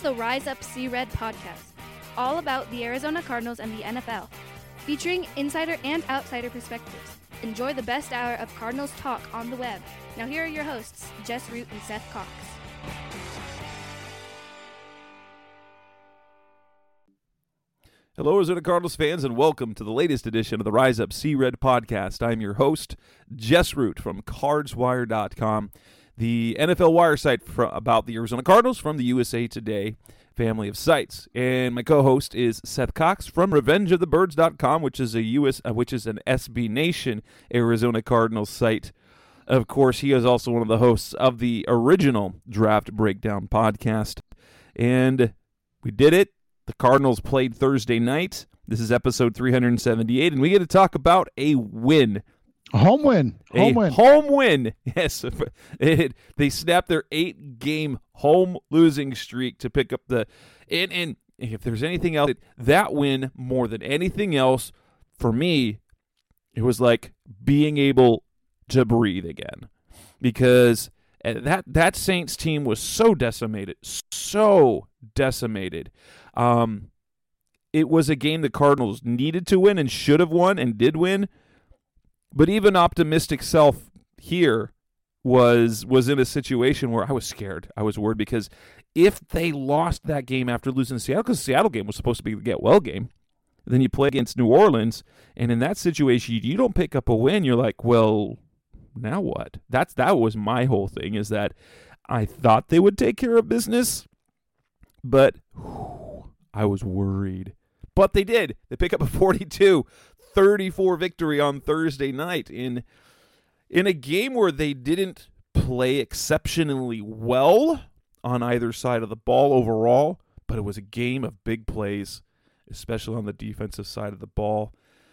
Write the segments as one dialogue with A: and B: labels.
A: the Rise Up See Red podcast, all about the Arizona Cardinals and the NFL, featuring insider and outsider perspectives. Enjoy the best hour of Cardinals talk on the web. Now here are your hosts, Jess Root and Seth Cox.
B: Hello, Arizona Cardinals fans, and welcome to the latest edition of the Rise Up See Red podcast. I'm your host, Jess Root from CardsWire.com, the NFL wire site about the Arizona Cardinals from the USA Today family of sites. And my co-host is Seth Cox from RevengeOfTheBirds.com, which is an SB Nation Arizona Cardinals site. Of course, he is also one of the hosts of the original Draft Breakdown podcast. And we did it. The Cardinals played Thursday night. This is episode 378, and we get to talk about a win.
C: Home win.
B: Home win. Yes. They snapped their 8-game home losing streak to pick up the and if there's anything else, that win more than anything else, for me, it was like being able to breathe again. Because that Saints team was so decimated. It was a game the Cardinals needed to win and should have won and did win. But even optimistic self here was in a situation where I was scared. I was worried because if they lost that game after losing to Seattle, because the Seattle game was supposed to be the get-well game, then you play against New Orleans, and in that situation, you don't pick up a win. You're like, well, now what? That was my whole thing, is that I thought they would take care of business, but I was worried. But they did. They pick up a 42-34 victory on Thursday night in a game where they didn't play exceptionally well on either side of the ball overall, but it was a game of big plays, especially on the defensive side of the ball.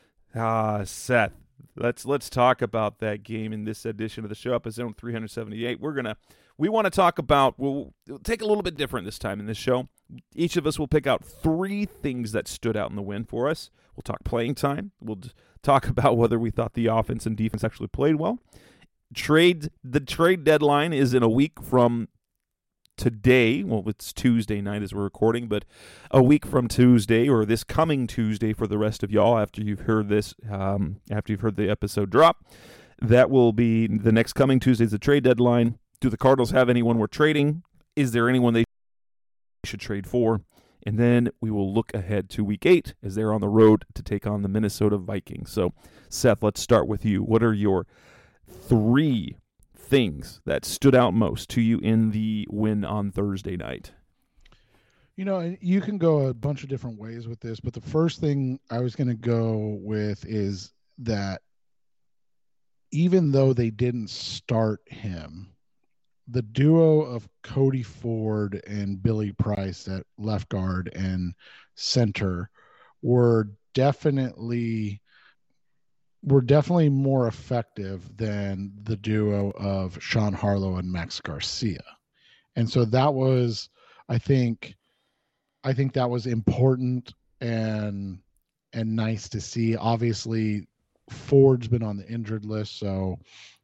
B: Seth, let's talk about that game in this edition of the show, episode 378. We want to talk about, we'll take a little bit different this time in this show. Each of us will pick out 3 things that stood out in the win for us. We'll talk playing time. We'll talk about whether we thought the offense and defense actually played well. The trade deadline is in a week from today. Well, it's Tuesday night as we're recording, but a week from Tuesday, or this coming Tuesday for the rest of y'all after you've heard this, after you've heard the episode drop. That will be the next coming Tuesday is the trade deadline. Do the Cardinals have anyone we're trading? Is there anyone they should trade for? And then we will look ahead to Week 8 as they're on the road to take on the Minnesota Vikings. So, Seth, let's start with you. What are your 3 things that stood out most to you in the win on Thursday night?
C: You know, you can go a bunch of different ways with this, but the first thing I was going to go with is that even though they didn't start him, the duo of Cody Ford and Billy Price at left guard and center were definitely more effective than the duo of Sean Harlow and Max Garcia. And so that was, I think that was important and nice to see. Obviously, Ford's been on the injured list, so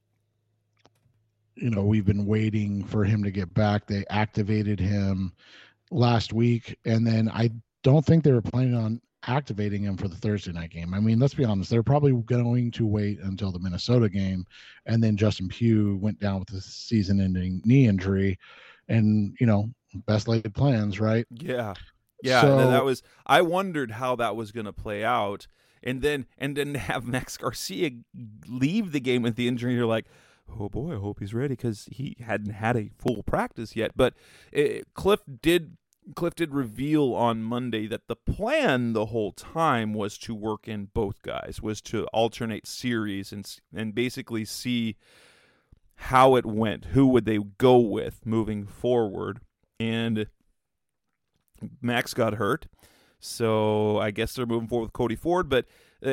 C: you know, we've been waiting for him to get back. They activated him last week, and then I don't think they were planning on activating him for the Thursday night game. I mean, let's be honest, they're probably going to wait until the Minnesota game, and then Justin Pugh went down with a season-ending knee injury, and, you know, best laid plans, right?
B: Yeah.
C: So,
B: I wondered how that was going to play out, and then have Max Garcia leave the game with the injury. You're like, oh boy, I hope he's ready, because he hadn't had a full practice yet. But Cliff did reveal on Monday that the plan the whole time was to work in both guys, was to alternate series and basically see how it went, who would they go with moving forward. And Max got hurt, so I guess they're moving forward with Cody Ford, but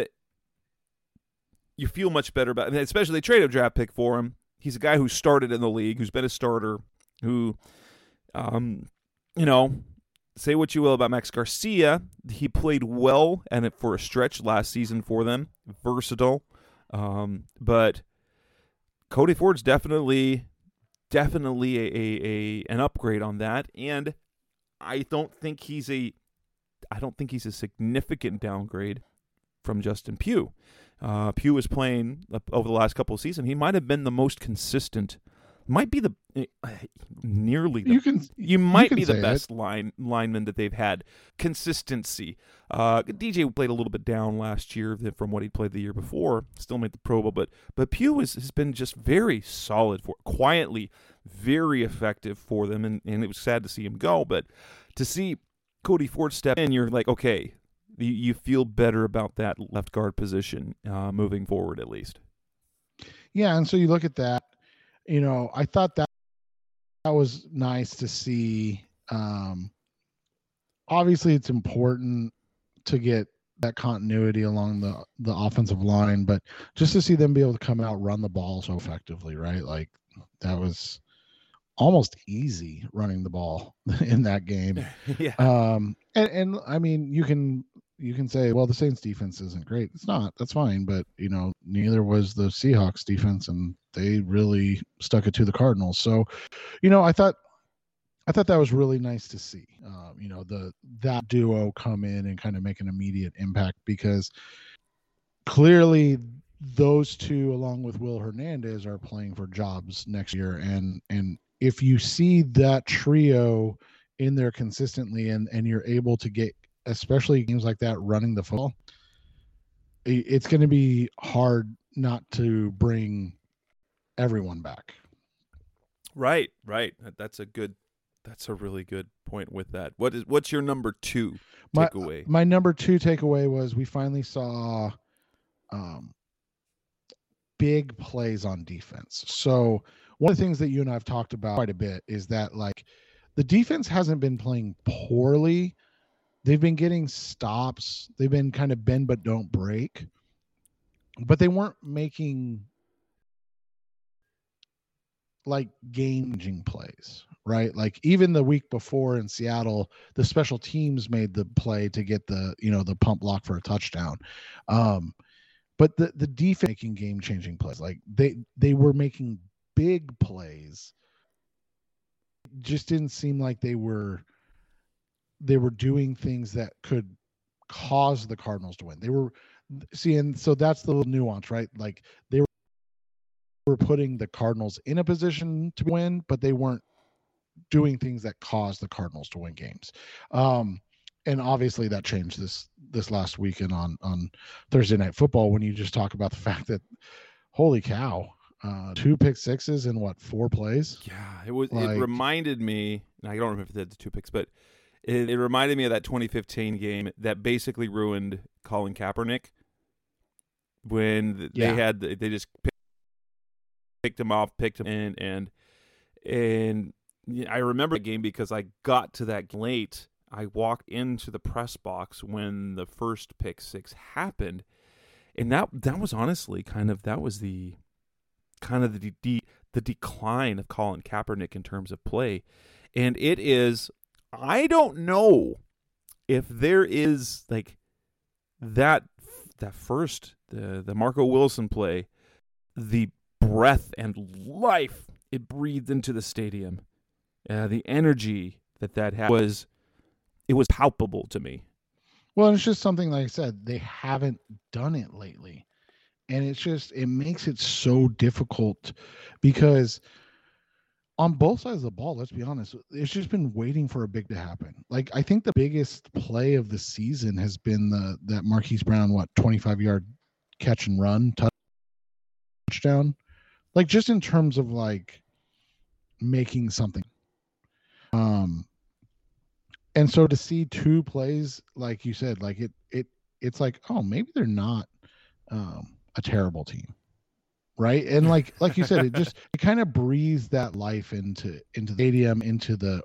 B: you feel much better about it, especially they traded a draft pick for him. He's a guy who started in the league, who's been a starter, who, you know, say what you will about Max Garcia. He played well and for a stretch last season for them, versatile. But Cody Ford's definitely an upgrade on that. And I don't think he's a significant downgrade from Justin Pugh. Pugh was playing over the last couple of seasons. He might have been the most consistent. Might be the nearly. You might be the best lineman that they've had. Consistency. DJ played a little bit down last year from what he played the year before. Still made the Pro Bowl, but Pugh has been just very solid quietly, very effective for them, and it was sad to see him go. But to see Cody Ford step in, you're like, okay, you feel better about that left guard position moving forward, at least.
C: Yeah, and so you look at that. I thought that was nice to see. Obviously, it's important to get that continuity along the offensive line, but just to see them be able to come out, run the ball so effectively, right? Like that was almost easy running the ball in that game.
B: Yeah.
C: And I mean, you can say, well, the Saints defense isn't great. It's not. That's fine. But, neither was the Seahawks defense, and they really stuck it to the Cardinals. So, I thought that was really nice to see, that duo come in and kind of make an immediate impact, because clearly those two, along with Will Hernandez, are playing for jobs next year. And if you see that trio in there consistently and you're able to get, especially games like that, running the football, it's going to be hard not to bring everyone back.
B: Right. That's a really good point with that. What's your number 2 takeaway?
C: My number 2 takeaway was we finally saw big plays on defense. So one of the things that you and I have talked about quite a bit is that, like, the defense hasn't been playing poorly. They've been getting stops. They've been kind of bend but don't break. But they weren't making, like, game-changing plays, right? Like, even the week before in Seattle, the special teams made the play to get the pump block for a touchdown. But the defense making game-changing plays. Like, they were making big plays. It just didn't seem like they were doing things that could cause the Cardinals to win. They were and so that's the little nuance, right? Like, they were putting the Cardinals in a position to win, but they weren't doing things that caused the Cardinals to win games. And obviously that changed this last weekend on Thursday Night Football, when you just talk about the fact that, holy cow, 2 pick sixes in 4 plays?
B: Yeah, it reminded me, I don't remember if they had the 2 picks, but it reminded me of that 2015 game that basically ruined Colin Kaepernick, when they just picked him in, and I remember the game because I got to that late. I walked into the press box when the first pick 6 happened, and that was honestly the decline of Colin Kaepernick in terms of play. And it is, I don't know if there is, like, that first, the Marco Wilson play, the breath and life it breathed into the stadium, the energy that had was palpable to me.
C: Well, it's just something, like I said, they haven't done it lately. And it makes it so difficult, because on both sides of the ball, let's be honest, it's just been waiting for a big to happen. Like, I think the biggest play of the season has been that Marquise Brown, 25-yard catch and run touchdown. Like, just in terms of, like, making something. And so to see 2 plays, like you said, like it's like, oh, maybe they're not a terrible team, right? And like you said, it kind of breathes that life into the stadium, into the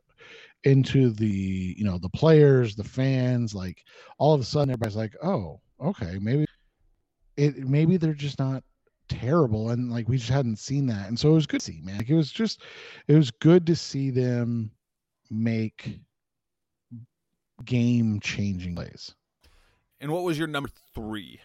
C: the players, the fans. Like, all of a sudden everybody's like, oh, okay, maybe they're just not terrible, and like we just hadn't seen that. And so it was good to see, man. Like, it was good to see them make game-changing plays.
B: And what was your number 3?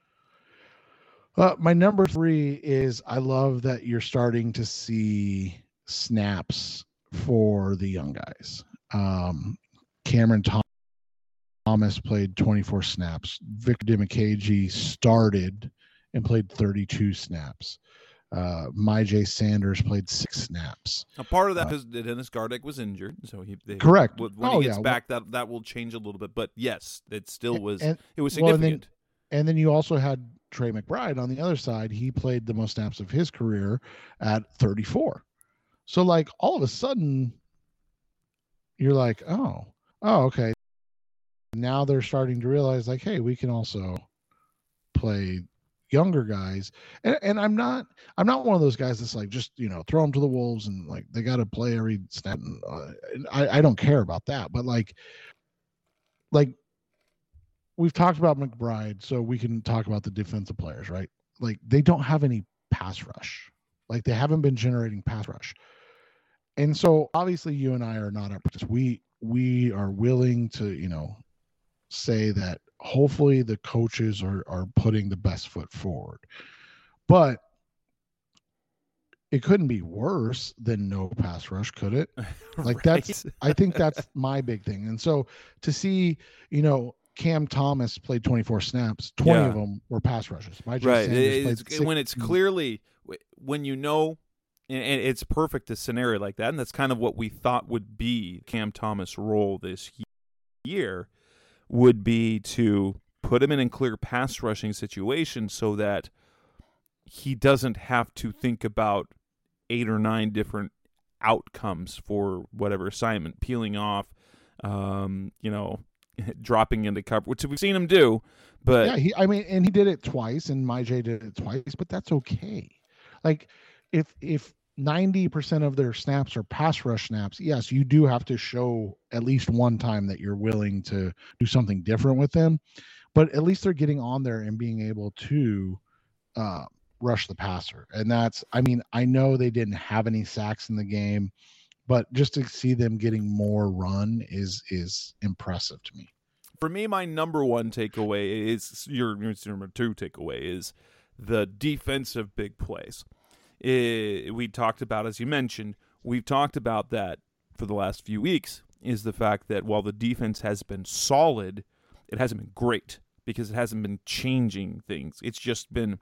C: My number 3 is, I love that you're starting to see snaps for the young guys. Cameron Thomas played 24 snaps. Victor Dimukeje started and played 32 snaps. Myjai Sanders played 6 snaps.
B: A part of that is Dennis Gardeck was injured, so
C: correct.
B: When he gets back, that will change a little bit. But yes, it still was. It was significant.
C: And then you also had Trey McBride on the other side. He played the most snaps of his career at 34. So like all of a sudden, you're like, oh, okay. Now they're starting to realize like, hey, we can also play younger guys. And I'm not one of those guys that's like, just, throw them to the wolves and like they got to play every snap. I don't care about that. But like we've talked about McBride, so we can talk about the defensive players, right? Like they don't have any pass rush. Like they haven't been generating pass rush. And so obviously you and I are not up to this. We are willing to, say that hopefully the coaches are putting the best foot forward. But it couldn't be worse than no pass rush, could it? Like
B: right.
C: I think that's my big thing. And so to see, Cam Thomas played 24 snaps, 20 of them were pass rushes.
B: Right. When it's clearly, when and it's perfect a scenario like that, and that's kind of what we thought would be Cam Thomas' role this year, would be to put him in a clear pass rushing situation so that he doesn't have to think about 8 or 9 different outcomes for whatever assignment, peeling off, dropping into cover, which we've seen him do. But
C: yeah, he did it twice, and Myjai did it twice, but that's okay. Like if 90% of their snaps are pass rush snaps, yes, you do have to show at least one time that you're willing to do something different with them. But at least they're getting on there and being able to rush the passer. And that's, I know they didn't have any sacks in the game, but just to see them getting more run is impressive to me.
B: For me, my number one takeaway is your number two takeaway is the defensive big plays. We talked about, as you mentioned, we've talked about that for the last few weeks, is the fact that while the defense has been solid, it hasn't been great because it hasn't been changing things. It's been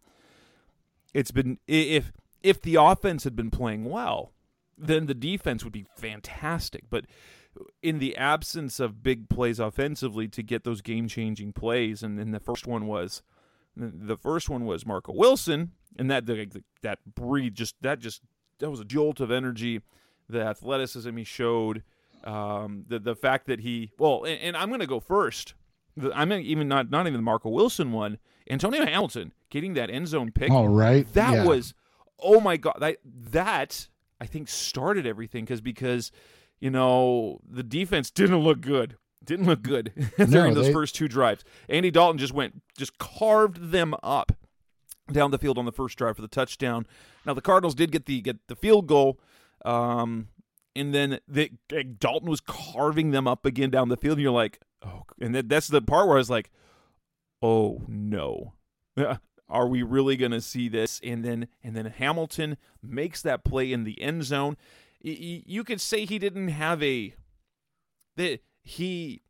B: if the offense had been playing well, then the defense would be fantastic. But in the absence of big plays offensively to get those game-changing plays, and then the first one was Marco Wilson, and that was a jolt of energy, the athleticism he showed, the fact that and I'm going to go first. I'm even not even the Marco Wilson one. Antonio Hamilton getting that end zone pick.
C: All right,
B: that was, oh my God, that I think started everything because the defense didn't look good during those first 2 drives. Andy Dalton just carved them up down the field on the first drive for the touchdown. Now the Cardinals did get the field goal, and then Dalton was carving them up again down the field. And you're like, oh, and that's the part where I was like, oh no, are we really going to see this? And then Hamilton makes that play in the end zone. You could say he didn't have he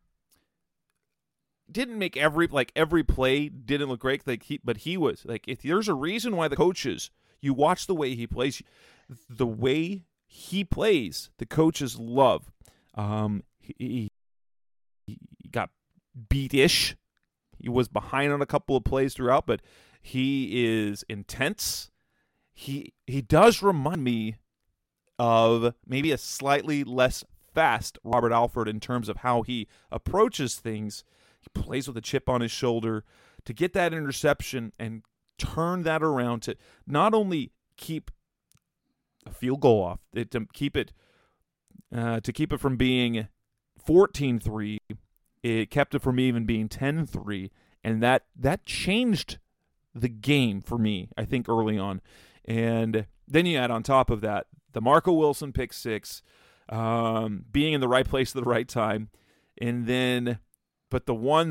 B: didn't make every play didn't look great, but he was like, if there's a reason why the coaches, you watch the way he plays, the coaches love. He got beat-ish. He was behind on a couple of plays throughout, but he is intense. He does remind me of maybe a slightly less fast Robert Alford in terms of how he approaches things. He plays with a chip on his shoulder to get that interception and turn that around to not only keep a field goal off, to keep it from being 14-3. It kept it from even being 10-3, and that changed the game for me, I think, early on. And then you add on top of that the Marco Wilson pick 6, being in the right place at the right time, and then, but the one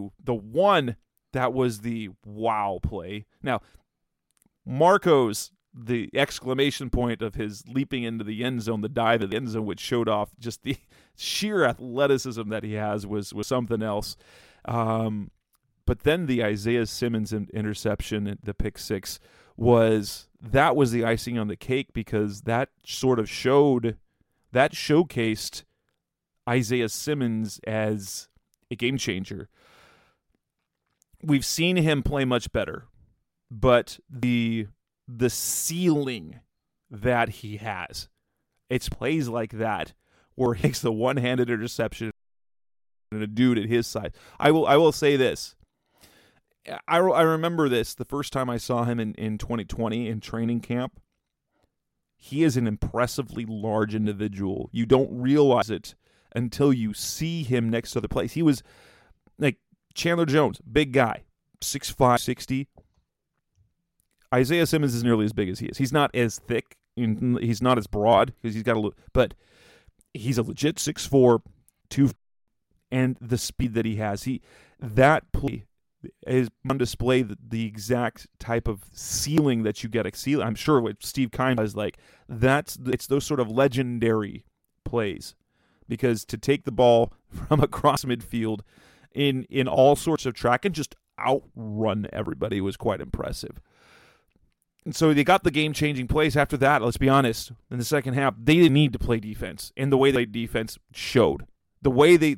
B: that was the wow play. Now, Marco's the exclamation point of his leaping into the end zone, the dive at the end zone, which showed off just the sheer athleticism that he has, was something else. But then the Isaiah Simmons interception, the pick six, was the icing on the cake, because that sort of showcased Isaiah Simmons as a game changer. We've seen him play much better, but the ceiling that he has, it's plays like that where he makes the one-handed interception and a dude at his side. I will say this. I remember this the first time I saw him in 2020 in training camp. He is an impressively large individual. You don't realize it until you see him next to the plays. He was like Chandler Jones, big guy, 6'5", 60. Isaiah Simmons is nearly as big as he is. He's not as thick. He's not as broad because he's got but he's a legit 6'4", 2, and the speed that he has. That play is on display the exact type of ceiling that you get. I'm sure what Steve Keim was like. It's those sort of legendary plays, because to take the ball from across midfield in all sorts of track and just outrun everybody was quite impressive. And so they got the game-changing plays after that. Let's be honest. In the second half, they didn't need to play defense, and the way they played defense showed. The way they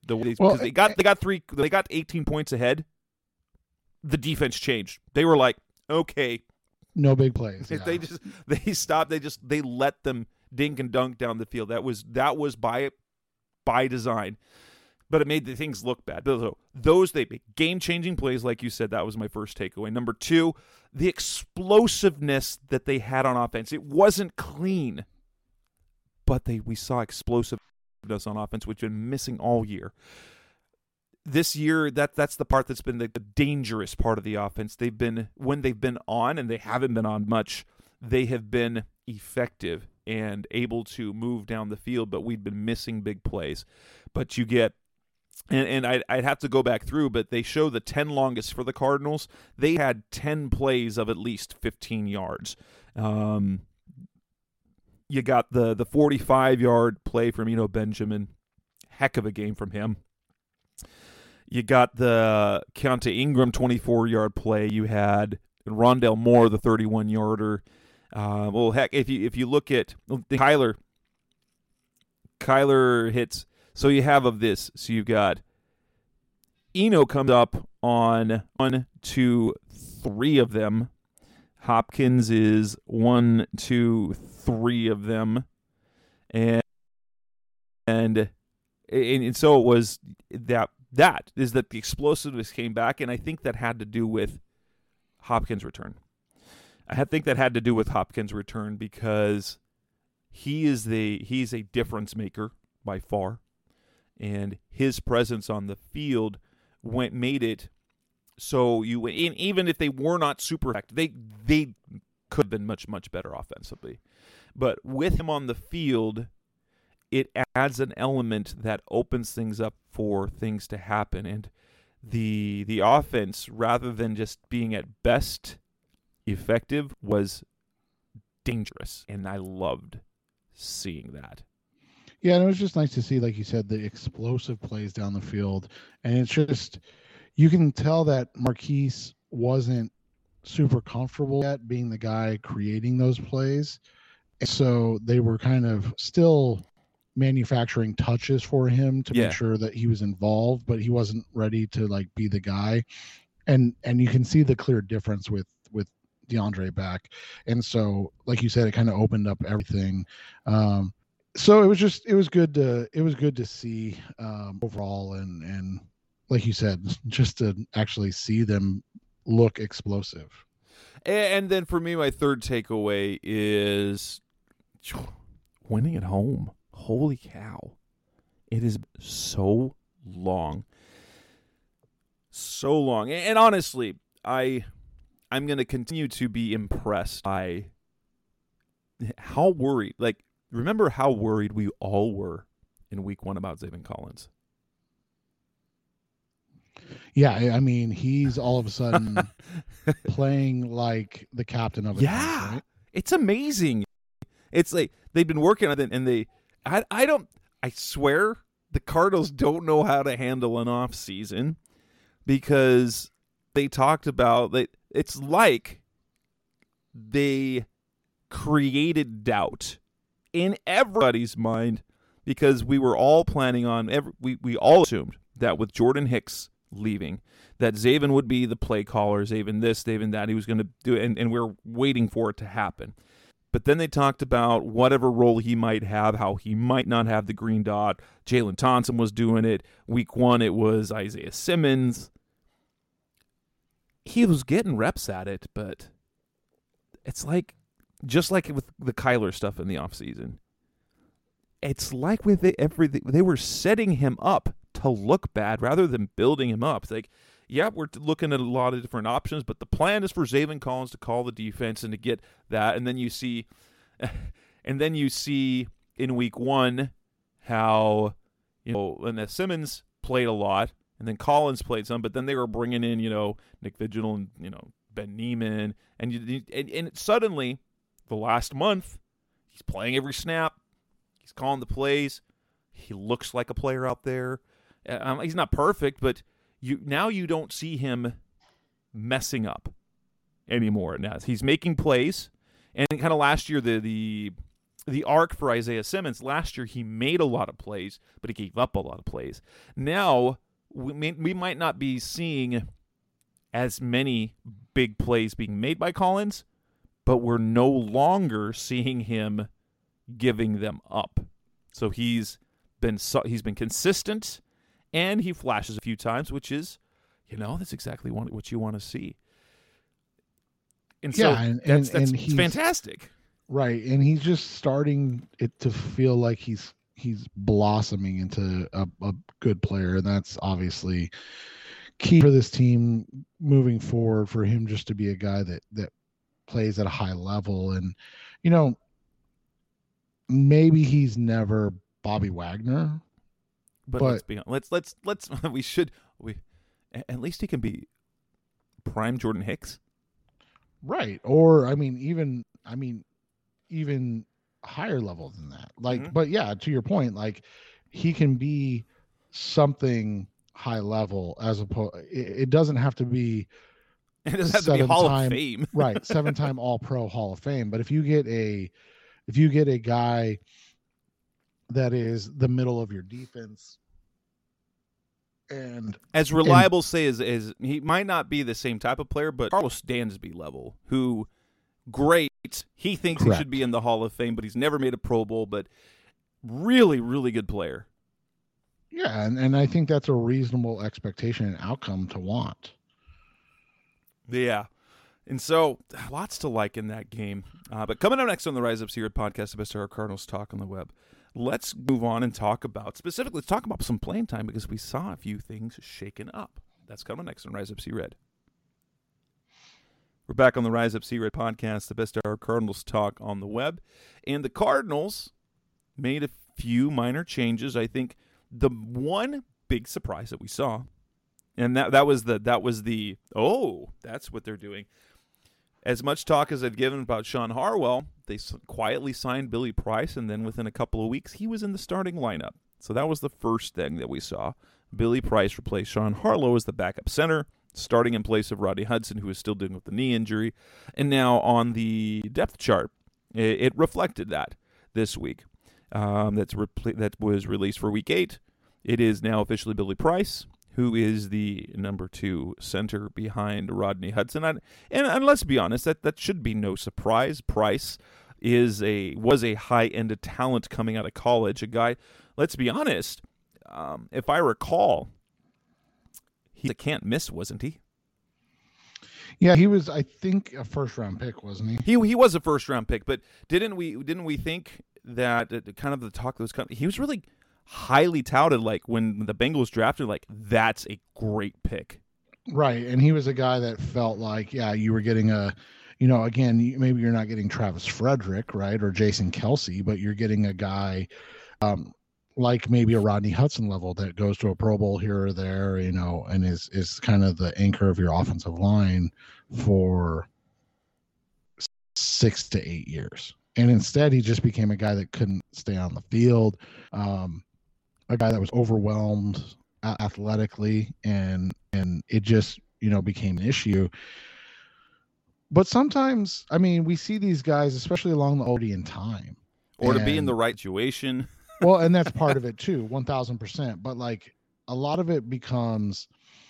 B: got 18 points ahead. The defense changed. They were like, okay,
C: no big plays. Yeah.
B: They stopped. They let them dink and dunk down the field. That was by design, but it made the things look bad. Those game-changing plays, like you said, that was my first takeaway. Number two, the explosiveness that they had on offense. It wasn't clean, but we saw explosiveness on offense, which we've been missing all year. This year, that's the part that's been the dangerous part of the offense. When they've been on, and they haven't been on much, they have been effective and able to move down the field, but we've been missing big plays. But you get, and I'd have to go back through, but they show the 10 longest for the Cardinals. They had 10 plays of at least 15 yards. You got the 45-yard play from Eno Benjamin. Heck of a game from him. You got the Keontae Ingram 24-yard play. You had Rondale Moore, the 31-yarder. Well, heck, if you look at Kyler hits. So you have of this. So you've got Eno comes up on 1, 2, 3 of them. Hopkins is 1, 2, 3 of them, and so it was that the explosiveness came back, and I think that had to do with Hopkins' return. Because he's a difference maker by far, and his presence on the field made it so even if they were not super effective, they could have been much, much better offensively. But with him on the field, it adds an element that opens things up for things to happen. And the offense, rather than just being at best effective, was dangerous. And I loved seeing that.
C: Yeah, and it was just nice to see, like you said, the explosive plays down the field. And it's just, you can tell that Marquise wasn't super comfortable yet being the guy creating those plays. And so they were kind of still manufacturing touches for him to make sure that he was involved, but he wasn't ready to be the guy. And you can see the clear difference with DeAndre back. And so, like you said, it kind of opened up everything. So it was good to see overall, and like you said, just to actually see them look explosive.
B: And then for me, my third takeaway is winning at home. Holy cow. It is so long. So long. And honestly, I'm going to continue to be impressed by how worried, remember how worried we all were in week 1 about Zaven Collins?
C: Yeah, I mean, he's all of a sudden playing like the captain of a team, right?
B: It's amazing. It's like they've been working on it, and I swear the Cardinals don't know how to handle an off season, because they talked about that. It's like they created doubt in everybody's mind, because we were all planning on we all assumed that with Jordan Hicks leaving, that Zaven would be the play caller, Zaven this, Zaven that, he was going to do it, and we're waiting for it to happen. But then they talked about whatever role he might have, how he might not have the green dot. Jalen Thompson was doing it. Week 1, it was Isaiah Simmons. He was getting reps at it, but it's like, just like with the Kyler stuff in the offseason, it's like with everything, they were setting him up to look bad rather than building him up. It's like, yeah, we're looking at a lot of different options, but the plan is for Zaven Collins to call the defense and to get that. And then you see in week 1 how, and Simmons played a lot, and then Collins played some, but then they were bringing in, Nick Vigil and, Ben Neiman, and suddenly the last month he's playing every snap. He's calling the plays. He looks like a player out there. He's not perfect, but you don't see him messing up anymore. Now he's making plays, and kind of last year the arc for Isaiah Simmons, last year he made a lot of plays, but he gave up a lot of plays. Now we might not be seeing as many big plays being made by Collins, but we're no longer seeing him giving them up. So he's been consistent, and he flashes a few times, which is, that's exactly what you want to see. And so that's he's fantastic.
C: Right, and he's just starting it to feel like he's blossoming into a good player, and that's obviously key for this team moving forward, for him just to be a guy that plays at a high level. And maybe he's never Bobby Wagner,
B: but let's be honest. Let's at least he can be prime Jordan Hicks,
C: right? Or even higher level than that. But yeah, to your point, like, he can be something high level, as opposed, it doesn't have to be.
B: It doesn't have to be Hall of Fame,
C: right? 7-time All-Pro, Hall of Fame. But if you get a guy that is the middle of your defense, and
B: as reliable, as he might not be the same type of player, but Carlos Dansby level, who great, he thinks Correct. He should be in the Hall of Fame, but he's never made a Pro Bowl, but really, really good player.
C: Yeah, and I think that's a reasonable expectation and outcome to want.
B: Yeah. And so, lots to like in that game. But coming up next on the Rise Up Seared podcast, the best of our Cardinals talk on the web, let's move on and talk about some playing time, because we saw a few things shaken up. That's coming next on Rise Up Seared. We're back on the Rise Up Seared podcast, the best of our Cardinals talk on the web. And the Cardinals made a few minor changes. I think the one big surprise that we saw, and that was the that's what they're doing. As much talk as I've given about Sean Harwell, they quietly signed Billy Price, and then within a couple of weeks, he was in the starting lineup. So that was the first thing that we saw. Billy Price replaced Sean Harlow as the backup center, starting in place of Rodney Hudson, who is still dealing with the knee injury. And now on the depth chart, it reflected that this week. That was released for Week 8. It is now officially Billy Price, who is the number 2 center behind Rodney Hudson. And let's be honest, that should be no surprise. Price was a high-end talent coming out of college. A guy, let's be honest, if I recall, he's a can't miss, wasn't he?
C: Yeah, he was, I think, a first-round pick, wasn't he?
B: He was a first-round pick, but didn't we think that kind of the talk that was coming, he was really highly touted, like when the Bengals drafted, like, that's a great pick.
C: Right, and he was a guy that felt like, yeah, you were getting again, maybe you're not getting Travis Frederick, right, or Jason Kelsey, but you're getting a guy like maybe a Rodney Hudson level that goes to a Pro Bowl here or there, and is kind of the anchor of your offensive line for 6 to 8 years. And instead, he just became a guy that couldn't stay on the field, a guy that was overwhelmed athletically, and it just, became an issue. But sometimes, I mean, we see these guys, especially along the OD in time.
B: Or to be in the right situation.
C: Well, and that's part of it too, 1000%. But like a lot of it becomes,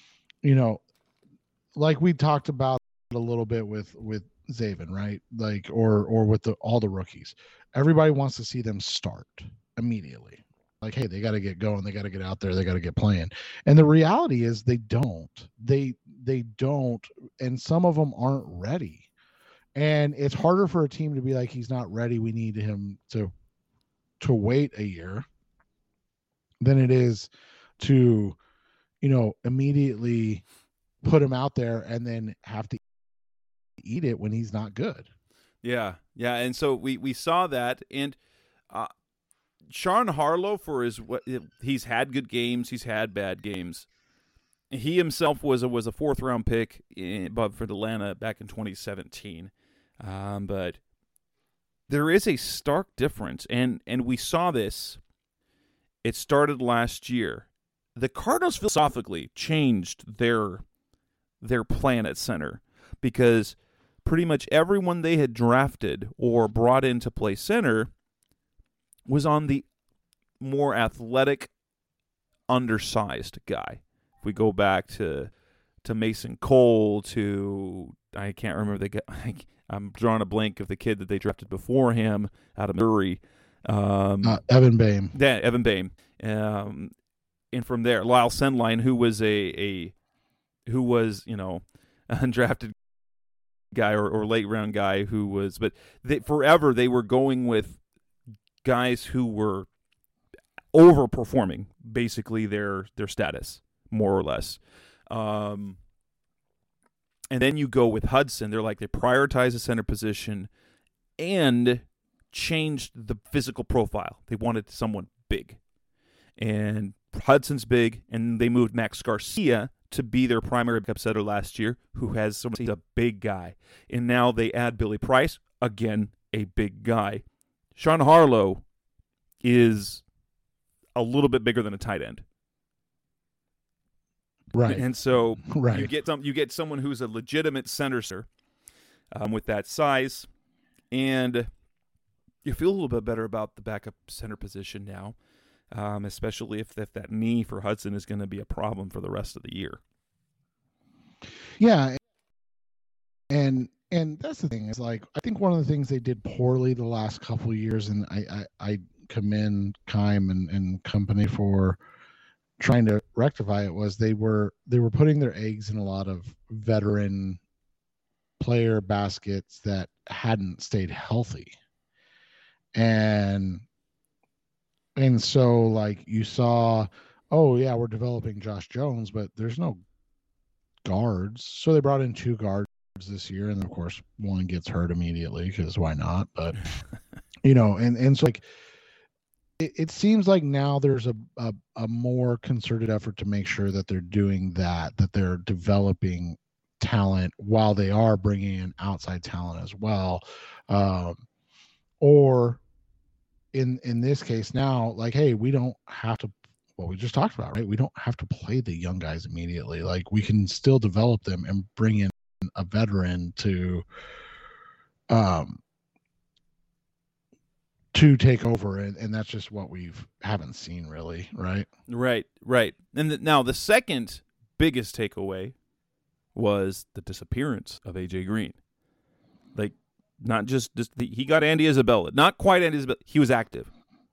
C: like we talked about a little bit with Zaven, right? Like, or with all the rookies. Everybody wants to see them start immediately. Like, hey, they got to get going. They got to get out there. They got to get playing. And the reality is they don't. They don't. And some of them aren't ready. And it's harder for a team to be like, he's not ready. We need him to wait a year than it is to, immediately put him out there and then have to eat it when he's not good.
B: Yeah. Yeah. And so we saw that. And Sean Harlow, he's had good games, he's had bad games. He himself was a 4th round pick for Atlanta back in 2017. But there is a stark difference, and we saw this. It started last year. The Cardinals philosophically changed their plan at center because pretty much everyone they had drafted or brought in to play center was on the more athletic, undersized guy. If we go back to Mason Cole, I can't remember the guy. I'm drawing a blank of the kid that they drafted before him out of Missouri.
C: Evan Boehm.
B: Yeah, Evan Boehm. And from there, Lyle Sendline, who was a undrafted guy or late round guy but forever they were going with guys who were overperforming basically their status, more or less. And then you go with Hudson. They prioritize the center position and changed the physical profile. They wanted someone big. And Hudson's big, and they moved Max Garcia to be their primary backup setter last year, he's a big guy. And now they add Billy Price, again, a big guy. Sean Harlow is a little bit bigger than a tight end.
C: Right.
B: And so
C: right.
B: you get someone who's a legitimate center with that size, and you feel a little bit better about the backup center position now, especially if that knee for Hudson is going to be a problem for the rest of the year.
C: Yeah. And that's the thing is, like, I think one of the things they did poorly the last couple of years, and I commend Keim and company for trying to rectify it, was they were putting their eggs in a lot of veteran player baskets that hadn't stayed healthy. And so, like, you saw, oh yeah, we're developing Josh Jones, but there's no guards. So they brought in 2 guards this year, and of course one gets hurt immediately because why not? But and so, like, it seems like now there's a more concerted effort to make sure that they're doing that they're developing talent while they are bringing in outside talent as well. Or in this case now, like, hey, we don't have to, what we just talked about, right? We don't have to play the young guys immediately. Like, we can still develop them and bring in a veteran to take over, and that's just what haven't seen really, right?
B: Right. And now the second biggest takeaway was the disappearance of AJ Green. Like, not just he got Andy Isabella, not quite Andy Isabella. He was active,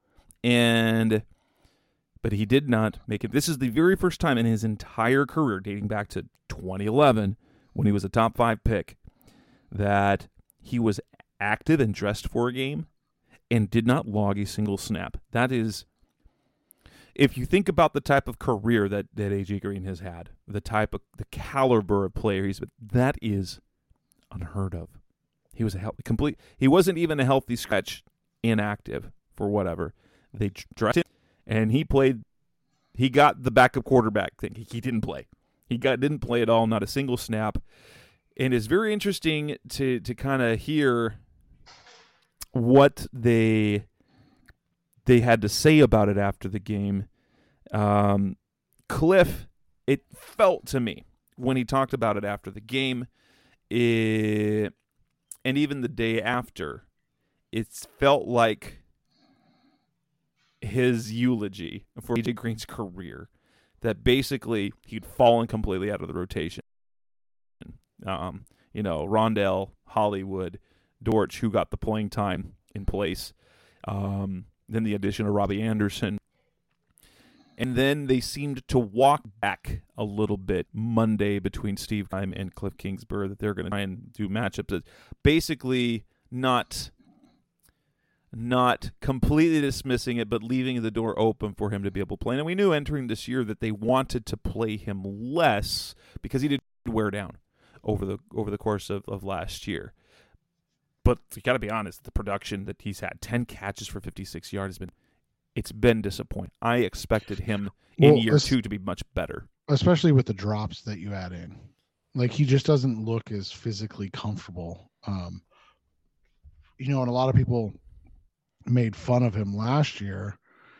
B: but he did not make it. This is the very first time in his entire career, dating back to 2011, when he was a top 5 pick, that he was active and dressed for a game and did not log a single snap. That is, if you think about the type of career that AJ Green has had, the caliber of player he's been, that is unheard of. He was he wasn't even a healthy scratch, inactive for whatever. They dressed him, and he played. He got the backup quarterback thing. He didn't play. Didn't play at all, not a single snap. And it's very interesting to kind of hear what they had to say about it after the game. Cliff, it felt to me when he talked about it after the game, and even the day after, it felt like his eulogy for AJ Green's career, that basically he'd fallen completely out of the rotation. Rondell, Hollywood, Dortch, who got the playing time in place. Then the addition of Robbie Anderson. And then they seemed to walk back a little bit Monday between Steve Keim and Cliff Kingsbury, that they're going to try and do matchups. Basically not completely dismissing it, but leaving the door open for him to be able to play. And we knew entering this year that they wanted to play him less because he did wear down over the course of last year. But you got to be honest, the production that he's had, 10 catches for 56 yards, it's been disappointing. I expected him in year 2 to be much better.
C: Especially with the drops that you add in. Like, he just doesn't look as physically comfortable. And a lot of people made fun of him last year.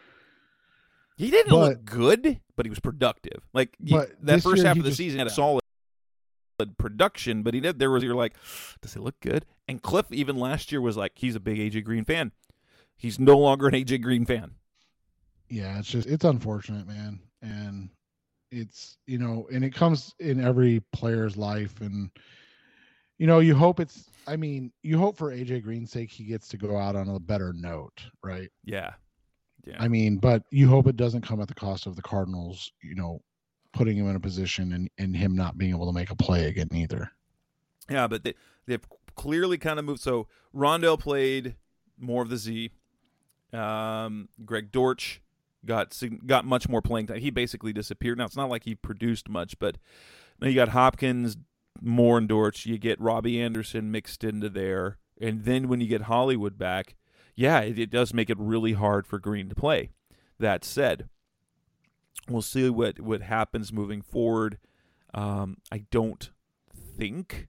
B: He didn't look good, but he was productive. Like, that first half of the season had a solid production, but you're like, does it look good? And Cliff even last year was like, he's a big AJ Green fan. He's no longer an AJ Green fan.
C: Yeah, it's unfortunate, man. And it's, and it comes in every player's life. And, you hope for AJ Green's sake, he gets to go out on a better note, right?
B: Yeah.
C: But you hope it doesn't come at the cost of the Cardinals, putting him in a position and him not being able to make a play again either.
B: Yeah, but they've clearly kind of moved. So Rondell played more of the Z. Greg Dortch got much more playing time. He basically disappeared. Now, it's not like he produced much, but now you got Hopkins, Moore, and Dortch. You get Robbie Anderson mixed into there. And then when you get Hollywood back, it does make it really hard for Green to play. That said, we'll see what happens moving forward. I don't think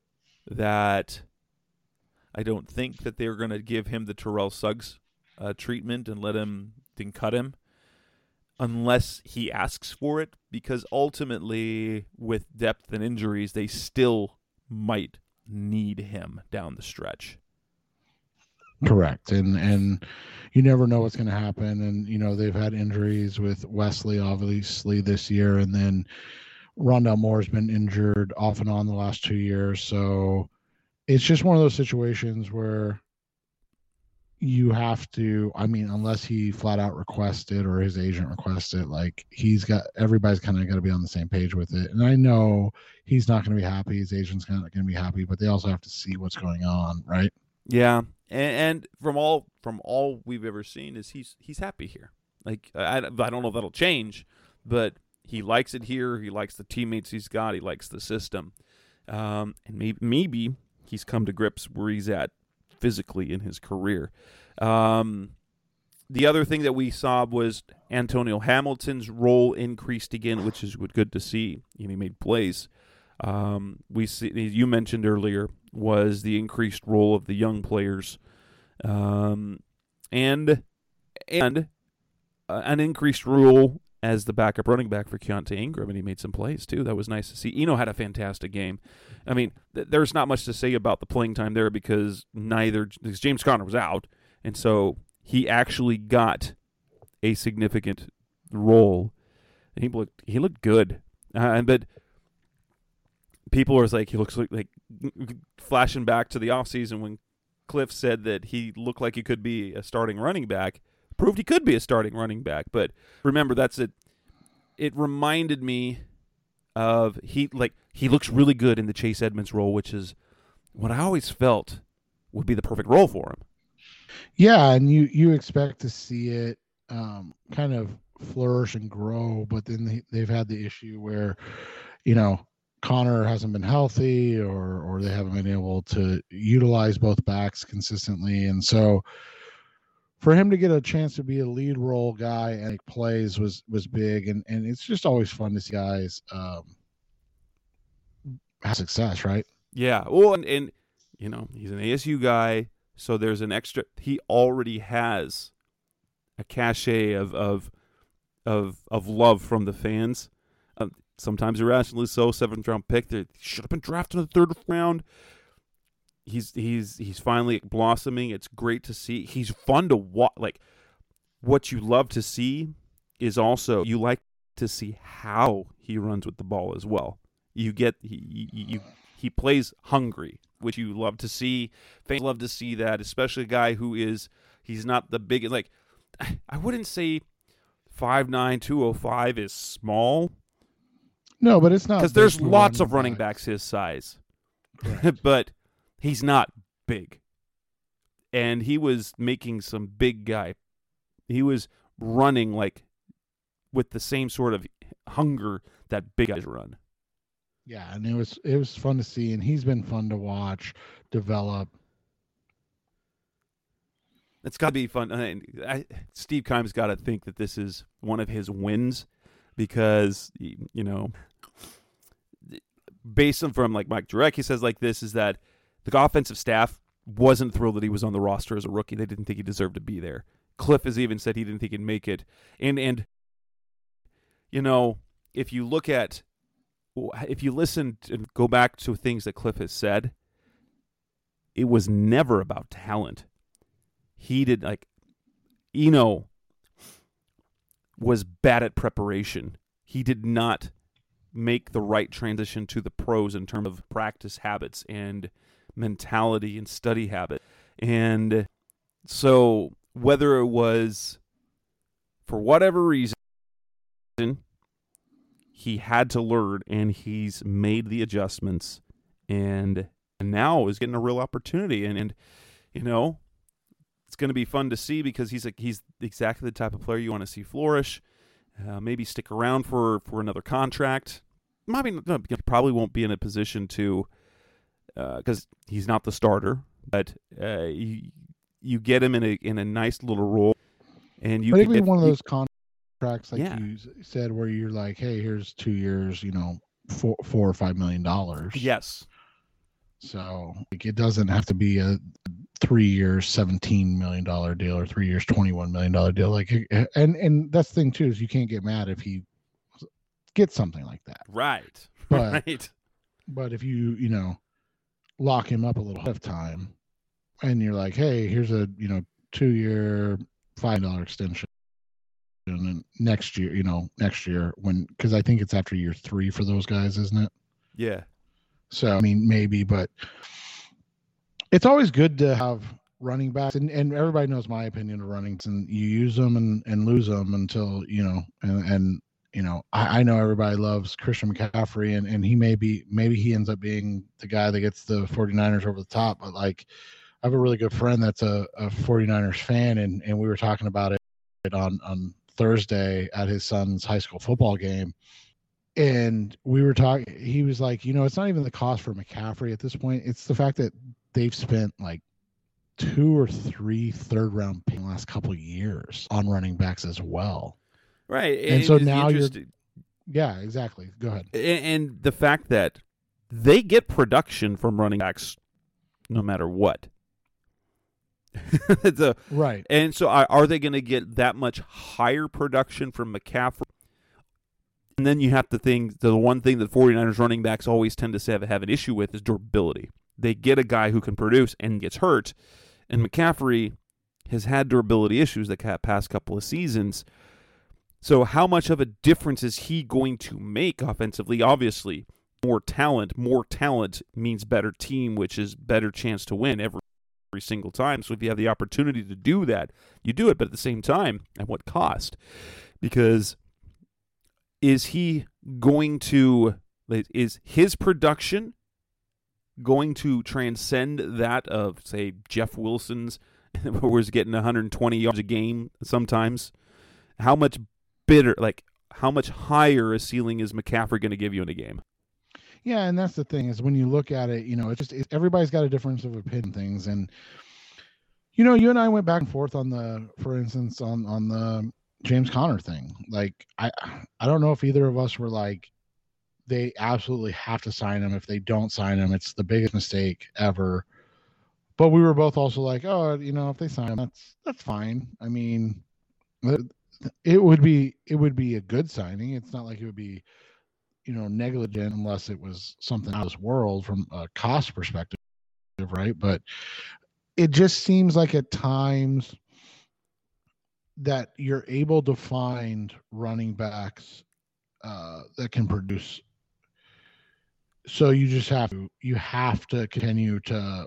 B: that they're going to give him the Terrell Suggs treatment and let him then cut him unless he asks for it, because ultimately with depth and injuries they still might need him down the stretch.
C: Correct. And you never know what's going to happen. And, they've had injuries with Wesley, obviously, this year. And then Rondell Moore's been injured off and on the last 2 years. So it's just one of those situations where you have to, unless he flat out requested or his agent requested, like, everybody's kind of got to be on the same page with it. And I know he's not going to be happy. His agent's not going to be happy, but they also have to see what's going on, right?
B: Yeah. And from all we've ever seen is he's happy here. Like, I don't know if that'll change, but he likes it here. He likes the teammates he's got. He likes the system. And maybe he's come to grips where he's at physically in his career. The other thing that we saw was Antonio Hamilton's role increased again, which is good to see. He made plays. We see, you mentioned earlier, was the increased role of the young players, and an increased role as the backup running back for Keontae Ingram, and he made some plays too. That was nice to see. Eno had a fantastic game. There's not much to say about the playing time there because James Conner was out, and so he actually got a significant role. And he looked good, but people are like, he looks like flashing back to the offseason when Cliff said that he looked like he could be a starting running back. Proved he could be a starting running back, but remember, that's it. It reminded me of he looks really good in the Chase Edmonds role, which is what I always felt would be the perfect role for him.
C: Yeah, and you expect to see it kind of flourish and grow, but then they've had the issue where, Connor hasn't been healthy or they haven't been able to utilize both backs consistently. And so for him to get a chance to be a lead role guy and make plays was big. And it's just always fun to see guys have success, right?
B: Yeah. Well, and he's an ASU guy, So there's an extra. He already has a cachet of love from the fans. Sometimes irrationally so. 7th round pick. They should have been drafted in the 3rd round. He's finally blossoming. It's great to see. He's fun to watch. Like, what you love to see is also you like to see how he runs with the ball as well. You get he plays hungry, which you love to see. Fans love to see that, especially a guy who he's not the biggest. Like, I wouldn't say 5'9", 205 is small.
C: No, but it's not,
B: because there's lots of running backs his size, but he's not big. And he was making some big guy. He was running like with the same sort of hunger that big guys run.
C: Yeah, and it was fun to see, and he's been fun to watch develop.
B: It's got to be fun. Steve Keim's got to think that this is one of his wins, because, you know, based on from like Mike Jurecki says like this, is that the offensive staff wasn't thrilled that he was on the roster as a rookie. They didn't think he deserved to be there. Cliff has even said he didn't think he'd make it. And you know, if you listen and go back to things that Cliff has said, it was never about talent. He did, like, Eno was bad at preparation. He did not make the right transition to the pros in terms of practice habits and mentality and study habit. And so whether it was for whatever reason, he had to learn, and he's made the adjustments, and now is getting a real opportunity. And you know, it's going to be fun to see, because he's exactly the type of player you want to see flourish. Maybe stick around for another contract. Probably won't be in a position to, because he's not the starter. But you get him in a nice little role, and you
C: get one of those contracts, like you said, where you're like, hey, here's 2 years, you know, $4 or $5 million.
B: Yes. So
C: like, it doesn't have to be a 3 years $17 million deal or 3 years $21 million deal. Like, and that's the thing too, is you can't get mad if he gets something like that.
B: Right.
C: But,
B: right.
C: But if you know, lock him up a little ahead of time, and you're like, hey, here's a 2-year $5 extension, and next year, because I think it's after year 3 for those guys, isn't it?
B: Yeah.
C: So I mean, maybe, but it's always good to have running backs, and everybody knows my opinion of running backs, and you use them and lose them until, you know, and you know, I know everybody loves Christian McCaffrey, and he maybe he ends up being the guy that gets the 49ers over the top. But like, I have a really good friend that's a 49ers fan, and we were talking about it on Thursday at his son's high school football game. And we were talking, he was like, you know, it's not even the cost for McCaffrey at this point. It's the fact that they've spent like 2 or 3 third-round picks in the last couple of years on running backs as well.
B: Right.
C: And so now yeah, exactly. Go ahead.
B: And the fact that they get production from running backs no matter what.
C: Right.
B: And so are they going to get that much higher production from McCaffrey? And then you have to think, the one thing that 49ers running backs always tend to have an issue with is durability. They get a guy who can produce and gets hurt, and McCaffrey has had durability issues the past couple of seasons. So how much of a difference is he going to make offensively? Obviously, more talent means better team, which is better chance to win every single time. So if you have the opportunity to do that, you do it, but at the same time, at what cost? Because is his production going to transcend that of, say, Jeff Wilson's, who was getting 120 yards a game sometimes? How much higher a ceiling is McCaffrey going to give you in a game?
C: Yeah, and that's the thing, is when you look at it, you know, everybody's got a difference of opinion things. And, you know, you and I went back and forth for instance, on the James Conner thing. Like, I don't know if either of us were like, they absolutely have to sign him. If they don't sign him, it's the biggest mistake ever. but we were both also like, oh, if they sign him, that's fine. I mean, it would be a good signing. It's not like it would be negligent unless it was something out of this world from a cost perspective, right? But it just seems like at times that you're able to find running backs that can produce. So you just have to continue to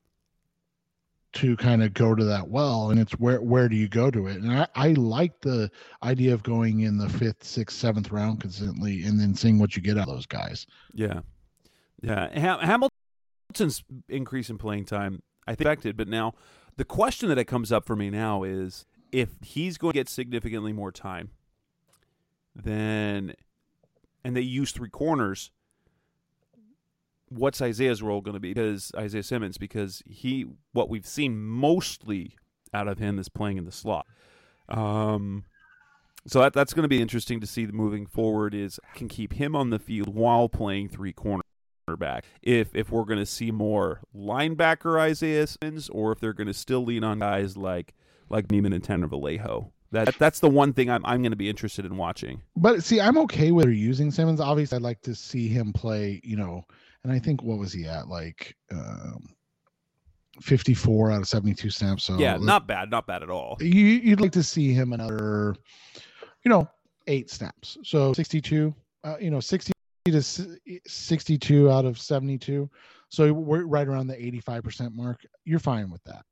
C: kind of go to that well, and it's where do you go to it? And I like the idea of going in the 5th, 6th, 7th round consistently, and then seeing what you get out of those guys.
B: Yeah. Hamilton's increase in playing time, I think, affected. But now, the question that comes up for me now is if he's going to get significantly more time, and they use 3 corners, what's Isaiah's role going to be? Because Isaiah Simmons, what we've seen mostly out of him is playing in the slot. So that's going to be interesting to see moving forward. Is can keep him on the field while playing 3 cornerback. If we're going to see more linebacker Isaiah Simmons, or if they're going to still lean on guys like Neiman and Tanner Vallejo. That's the one thing I'm going to be interested in watching.
C: But see, I'm okay with using Simmons. Obviously, I'd like to see him play. And I think what was he at, like 54 out of 72 snaps. So
B: yeah, not bad at all.
C: You'd like to see him another 8 snaps. So 62, 60 to 62 out of 72. So we're right around the 85% mark. You're fine with that.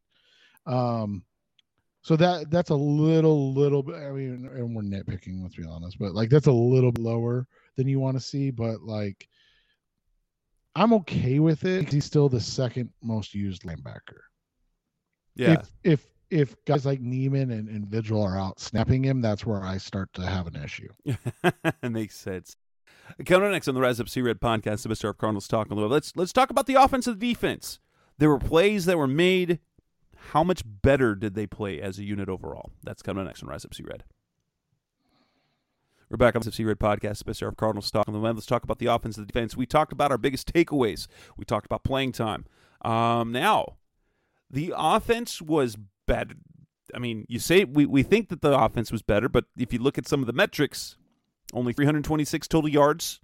C: So that's a little bit. I mean, and we're nitpicking, let's be honest, but like that's a little bit lower than you want to see. But like, I'm okay with it because he's still the 2nd most used linebacker.
B: Yeah.
C: If guys like Neiman and Vigil are out snapping him, that's where I start to have an issue.
B: Makes sense. Coming up next on the Rise Up Sea Red podcast, the Mr. Cardinals talk a little. Let's talk about the offense and the defense. There were plays that were made. How much better did they play as a unit overall? That's coming up next on Rise Up Sea Red. We're back on the Sea Red podcast, Mr. Cardinals talk on the Let's talk about the offense and the defense. We talked about our biggest takeaways. We talked about playing time. Now, the offense was better. I mean, you say we think that the offense was better, but if you look at some of the metrics, only 326 total yards,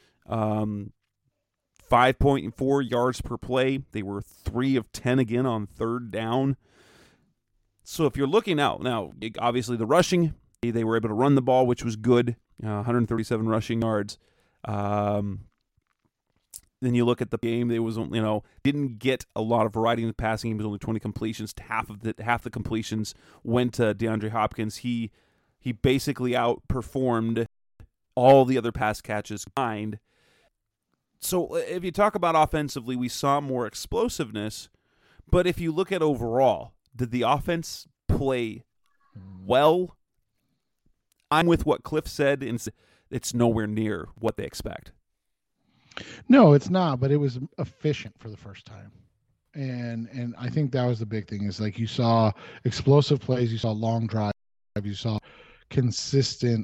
B: 5.4 yards per play. They were 3 of 10 again on 3rd down. So if you're looking out, now, obviously the rushing, they were able to run the ball, which was good, 137 rushing yards. Then you look at the game, they was didn't get a lot of variety in the passing. It was only 20 completions. Half the completions went to DeAndre Hopkins. He basically outperformed all the other pass catches combined. So if you talk about offensively, we saw more explosiveness. But if you look at overall, did the offense play well? I'm with what Cliff said, and it's nowhere near what they expect.
C: No, it's not, but it was efficient for the first time. And I think that was the big thing is like you saw explosive plays, you saw long drive, you saw consistent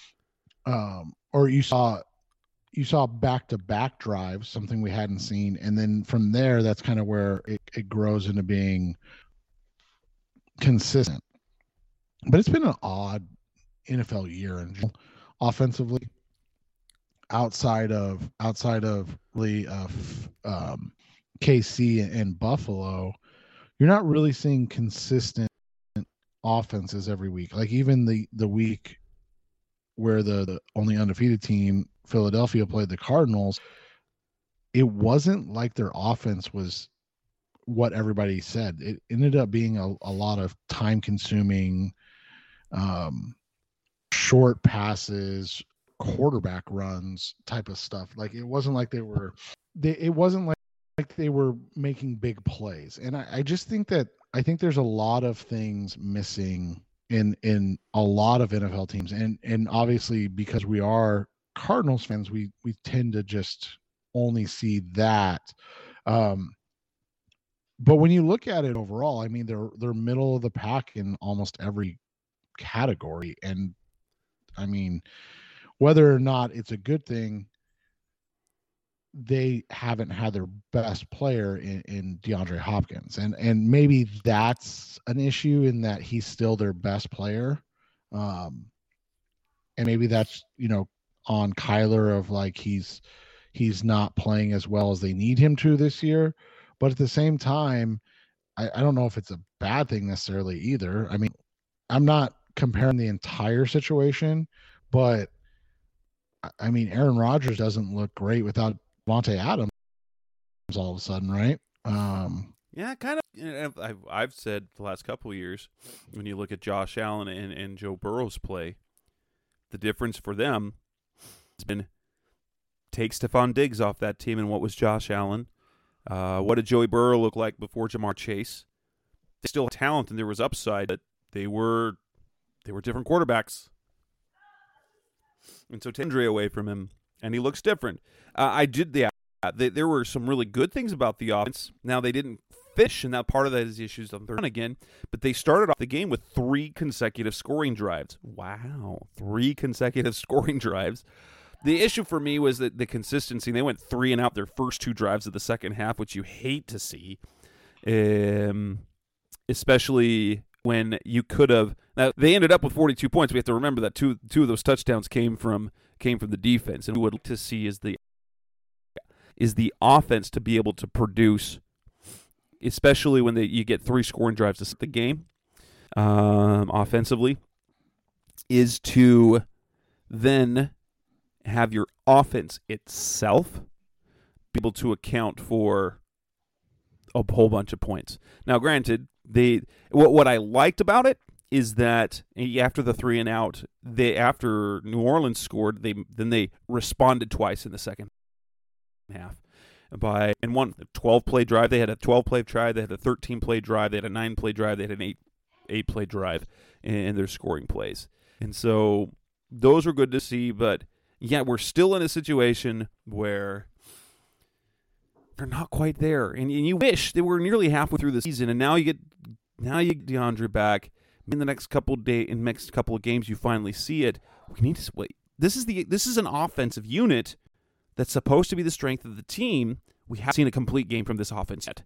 C: or you saw back-to-back drives, something we hadn't seen. And then from there, that's kind of where it grows into being consistent. But it's been an odd NFL year in general, offensively. Outside of really KC and Buffalo, you're not really seeing consistent offenses every week. Like even the week where the only undefeated team, Philadelphia, played the Cardinals, it wasn't like their offense was what everybody said. It ended up being a lot of time-consuming, short passes, quarterback runs type of stuff. Like it wasn't like they were making big plays. And I just think there's a lot of things missing in a lot of NFL teams. And obviously because we are Cardinals fans, we tend to just only see that. But when you look at it overall, I mean, they're middle of the pack in almost every category. And I mean, whether or not it's a good thing, they haven't had their best player in DeAndre Hopkins, and maybe that's an issue in that he's still their best player, and maybe that's on Kyler of like he's not playing as well as they need him to this year, but at the same time, I don't know if it's a bad thing necessarily either. I mean, I'm not comparing the entire situation, but I mean, Aaron Rodgers doesn't look great without Devontae Adams all of a sudden, right?
B: Yeah, kind of. I've said the last couple of years, when you look at Josh Allen and Joe Burrow's play, the difference for them has been take Stephon Diggs off that team, and what was Josh Allen? What did Joey Burrow look like before Jamar Chase? They still had talent and there was upside, but they were different quarterbacks. And so Tendre away from him, and he looks different. There were some really good things about the offense. Now, they didn't finish, and that part of that is issues on third down again, but they started off the game with 3 consecutive scoring drives. Wow, 3 consecutive scoring drives. The issue for me was that the consistency. They went 3 and out their first 2 drives of the second half, which you hate to see, especially when you could have. Now, they ended up with 42 points. We have to remember that two of those touchdowns came from the defense, and what we would like to see is the offense to be able to produce, especially when you get 3 scoring drives to set the game offensively, is to then have your offense itself be able to account for a whole bunch of points. Now, granted, what I liked about it is that after the 3 and out, after New Orleans scored, they responded twice in the second half. And one 12-play drive. They had a 12-play drive. They had a 13-play drive. They had a 9-play drive. They had an 8-play drive in their scoring plays. And so those were good to see, but yeah, we're still in a situation where they're not quite there. And you wish they were nearly halfway through the season, and now you get DeAndre back. In the next couple of games, you finally see it. We need to wait. This is an offensive unit that's supposed to be the strength of the team. We haven't seen a complete game from this offense yet.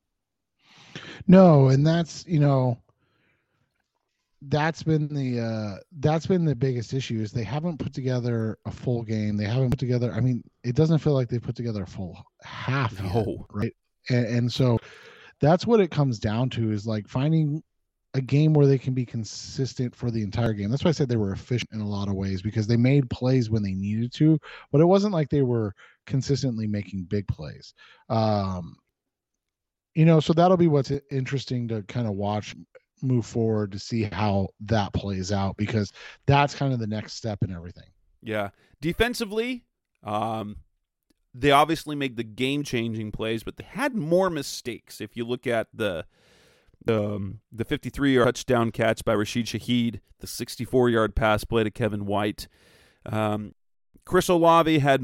C: No, and that's been the biggest issue is they haven't put together a full game. They haven't put together. I mean, it doesn't feel like they put together a full half yet, right? And so that's what it comes down to is like finding a game where they can be consistent for the entire game. That's why I said they were efficient in a lot of ways because they made plays when they needed to, but it wasn't like they were consistently making big plays. So that'll be what's interesting to kind of watch move forward to see how that plays out because that's kind of the next step in everything.
B: Yeah. Defensively, they obviously made the game-changing plays, but they had more mistakes. If you look at the 53-yard touchdown catch by Rashid Shaheed, the 64-yard pass play to Kevin White. Chris Olave had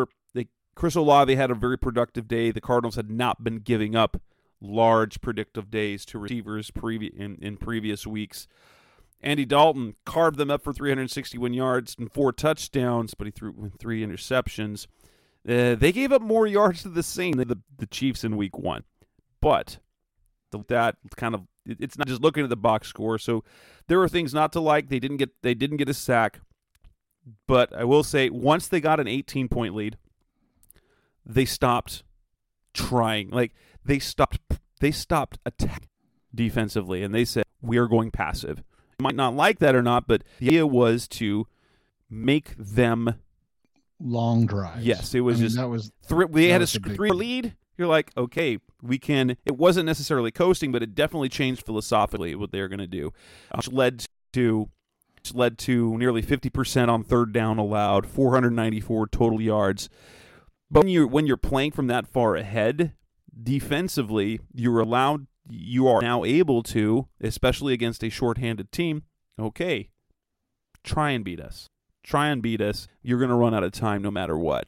B: a very productive day. The Cardinals had not been giving up large predictive days to receivers in previous weeks. Andy Dalton carved them up for 361 yards and 4 touchdowns, but he threw 3 interceptions. They gave up more yards to the Saints than the Chiefs in Week 1, but that kind of it's not just looking at the box score. So there were things not to like. They didn't get a sack, but I will say once they got an 18-point lead, they stopped trying. Like they stopped attacking defensively, and they said we are going passive. You might not like that or not, but the idea was to make them
C: long drives.
B: Yes, it was that was 3. We had a 3 lead. You're like, okay, we can. It wasn't necessarily coasting, but it definitely changed philosophically what they were going to do, which led to nearly 50% on third down allowed, 494 total yards. But when you're playing from that far ahead, defensively, you are now able to, especially against a shorthanded team. Okay, try and beat us. You're going to run out of time no matter what.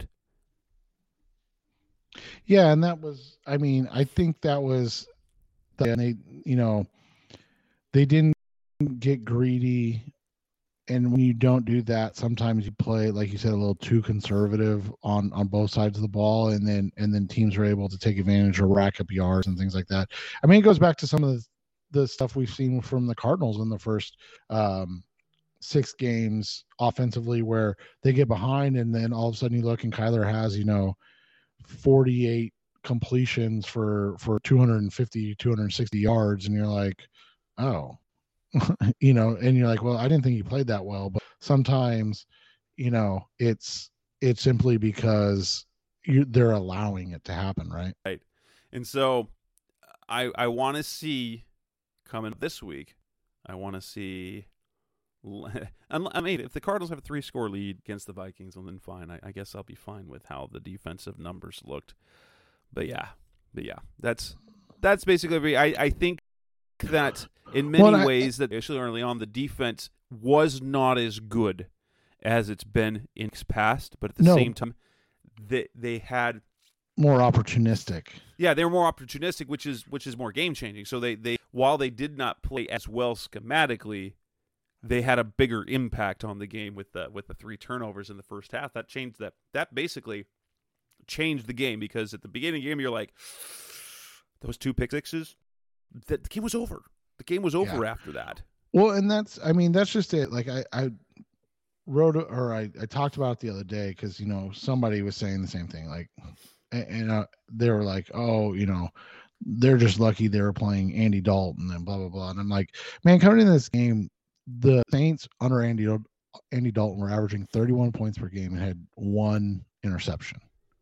C: Yeah, and that was, I mean, I think that was, and they didn't get greedy when you don't do that, sometimes you play, like you said, a little too conservative on both sides of the ball, and then teams are able to take advantage or rack up yards and things like that. I mean, it goes back to some of the stuff we've seen from the Cardinals in the first 6 games offensively, where they get behind and then all of a sudden you look and Kyler has 48 completions for 250 260 yards, and you're like, oh. And you're like, well, I didn't think he played that well. But sometimes it's simply because they're allowing it to happen, right?
D: And so I want to see coming this week, I want to see I mean, if the Cardinals have a 3-score lead against the Vikings, well, then fine. I guess I'll be fine with how the defensive numbers looked. But yeah, that's basically. I think that in many ways, that especially early on, the defense was not as good as it's been in past. But at the same time, they had
C: more opportunistic.
D: Yeah, they were more opportunistic, which is more game changing. So they while they did not play as well schematically, they had a bigger impact on the game with the 3 turnovers in the first half. That changed that basically changed the game, because at the beginning of the game you're like, those 2 pick sixes, the game was over. The game was over after that.
C: Well, and that's just it. Like I wrote, or I talked about it the other day, because somebody was saying the same thing, like, and they were like, oh, they're just lucky they were playing Andy Dalton and blah blah blah. And I'm like, man, coming into this game, the Saints under Andy Dalton were averaging 31 points per game and had 1 interception.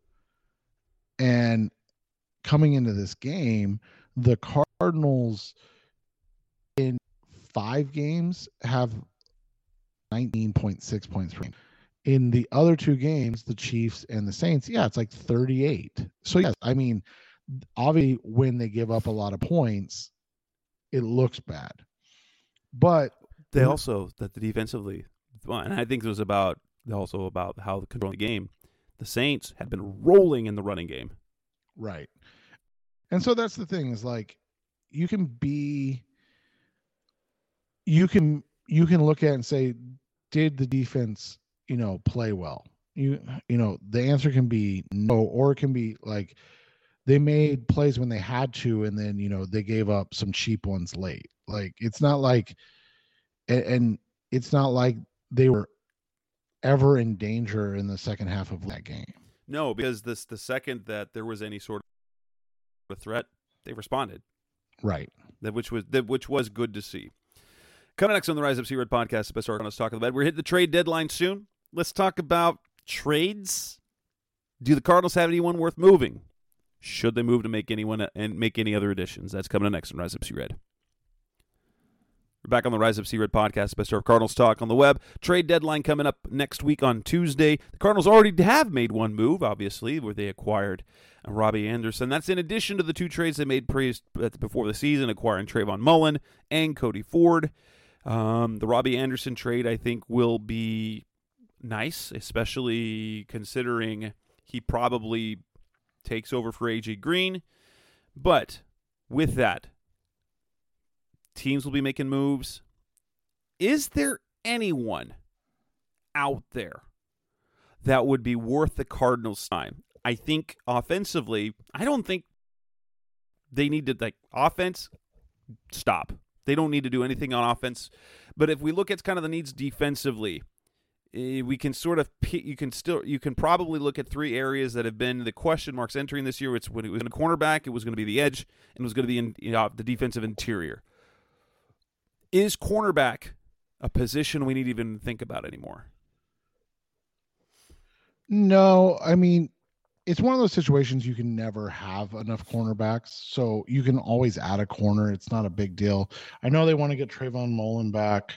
C: And coming into this game, the Cardinals in 5 games have 19.6 points per game. In the other 2 games, the Chiefs and the Saints, it's like 38. So yes, I mean, obviously when they give up a lot of points, it looks bad. But
D: they also, that the defensively, and I think it was about how the control of the game, the Saints had been rolling in the running game.
C: Right. And so that's the thing, is like, you can look at it and say, did the defense, play well? The answer can be no, or it can be like, they made plays when they had to, and then, they gave up some cheap ones late. Like, it's not like, and it's not like they were ever in danger in the second half of that game.
D: No, because the second that there was any sort of threat, they responded.
C: Right.
D: Which was good to see. Coming next on the Rise Up Sea Red podcast, the best Cardinals talk of the bed. We're hitting the trade deadline soon. Let's talk about trades. Do the Cardinals have anyone worth moving? Should they move to make anyone and make any other additions? That's coming next on Rise Up Sea Red. We're back on the Rise Up Sea Red podcast, best of Cardinals talk on the web. Trade deadline coming up next week on Tuesday. The Cardinals already have made one move, obviously, where they acquired Robbie Anderson. That's in addition to the 2 trades they made before the season, acquiring Trayvon Mullen and Cody Ford. The Robbie Anderson trade, I think, will be nice, especially considering he probably takes over for A.J. Green. But with that, teams will be making moves. Is there anyone out there that would be worth the Cardinals' time? I think offensively, I don't think they need to, offense, stop. They don't need to do anything on offense. But if we look at kind of the needs defensively, we can you can probably look at 3 areas that have been the question marks entering this year. It's when it was in a cornerback, it was going to be the edge, and it was going to be in the defensive interior. Is cornerback a position we need to even think about anymore?
C: No, I mean, it's one of those situations you can never have enough cornerbacks, so you can always add a corner. It's not a big deal. I know they want to get Trayvon Mullen back,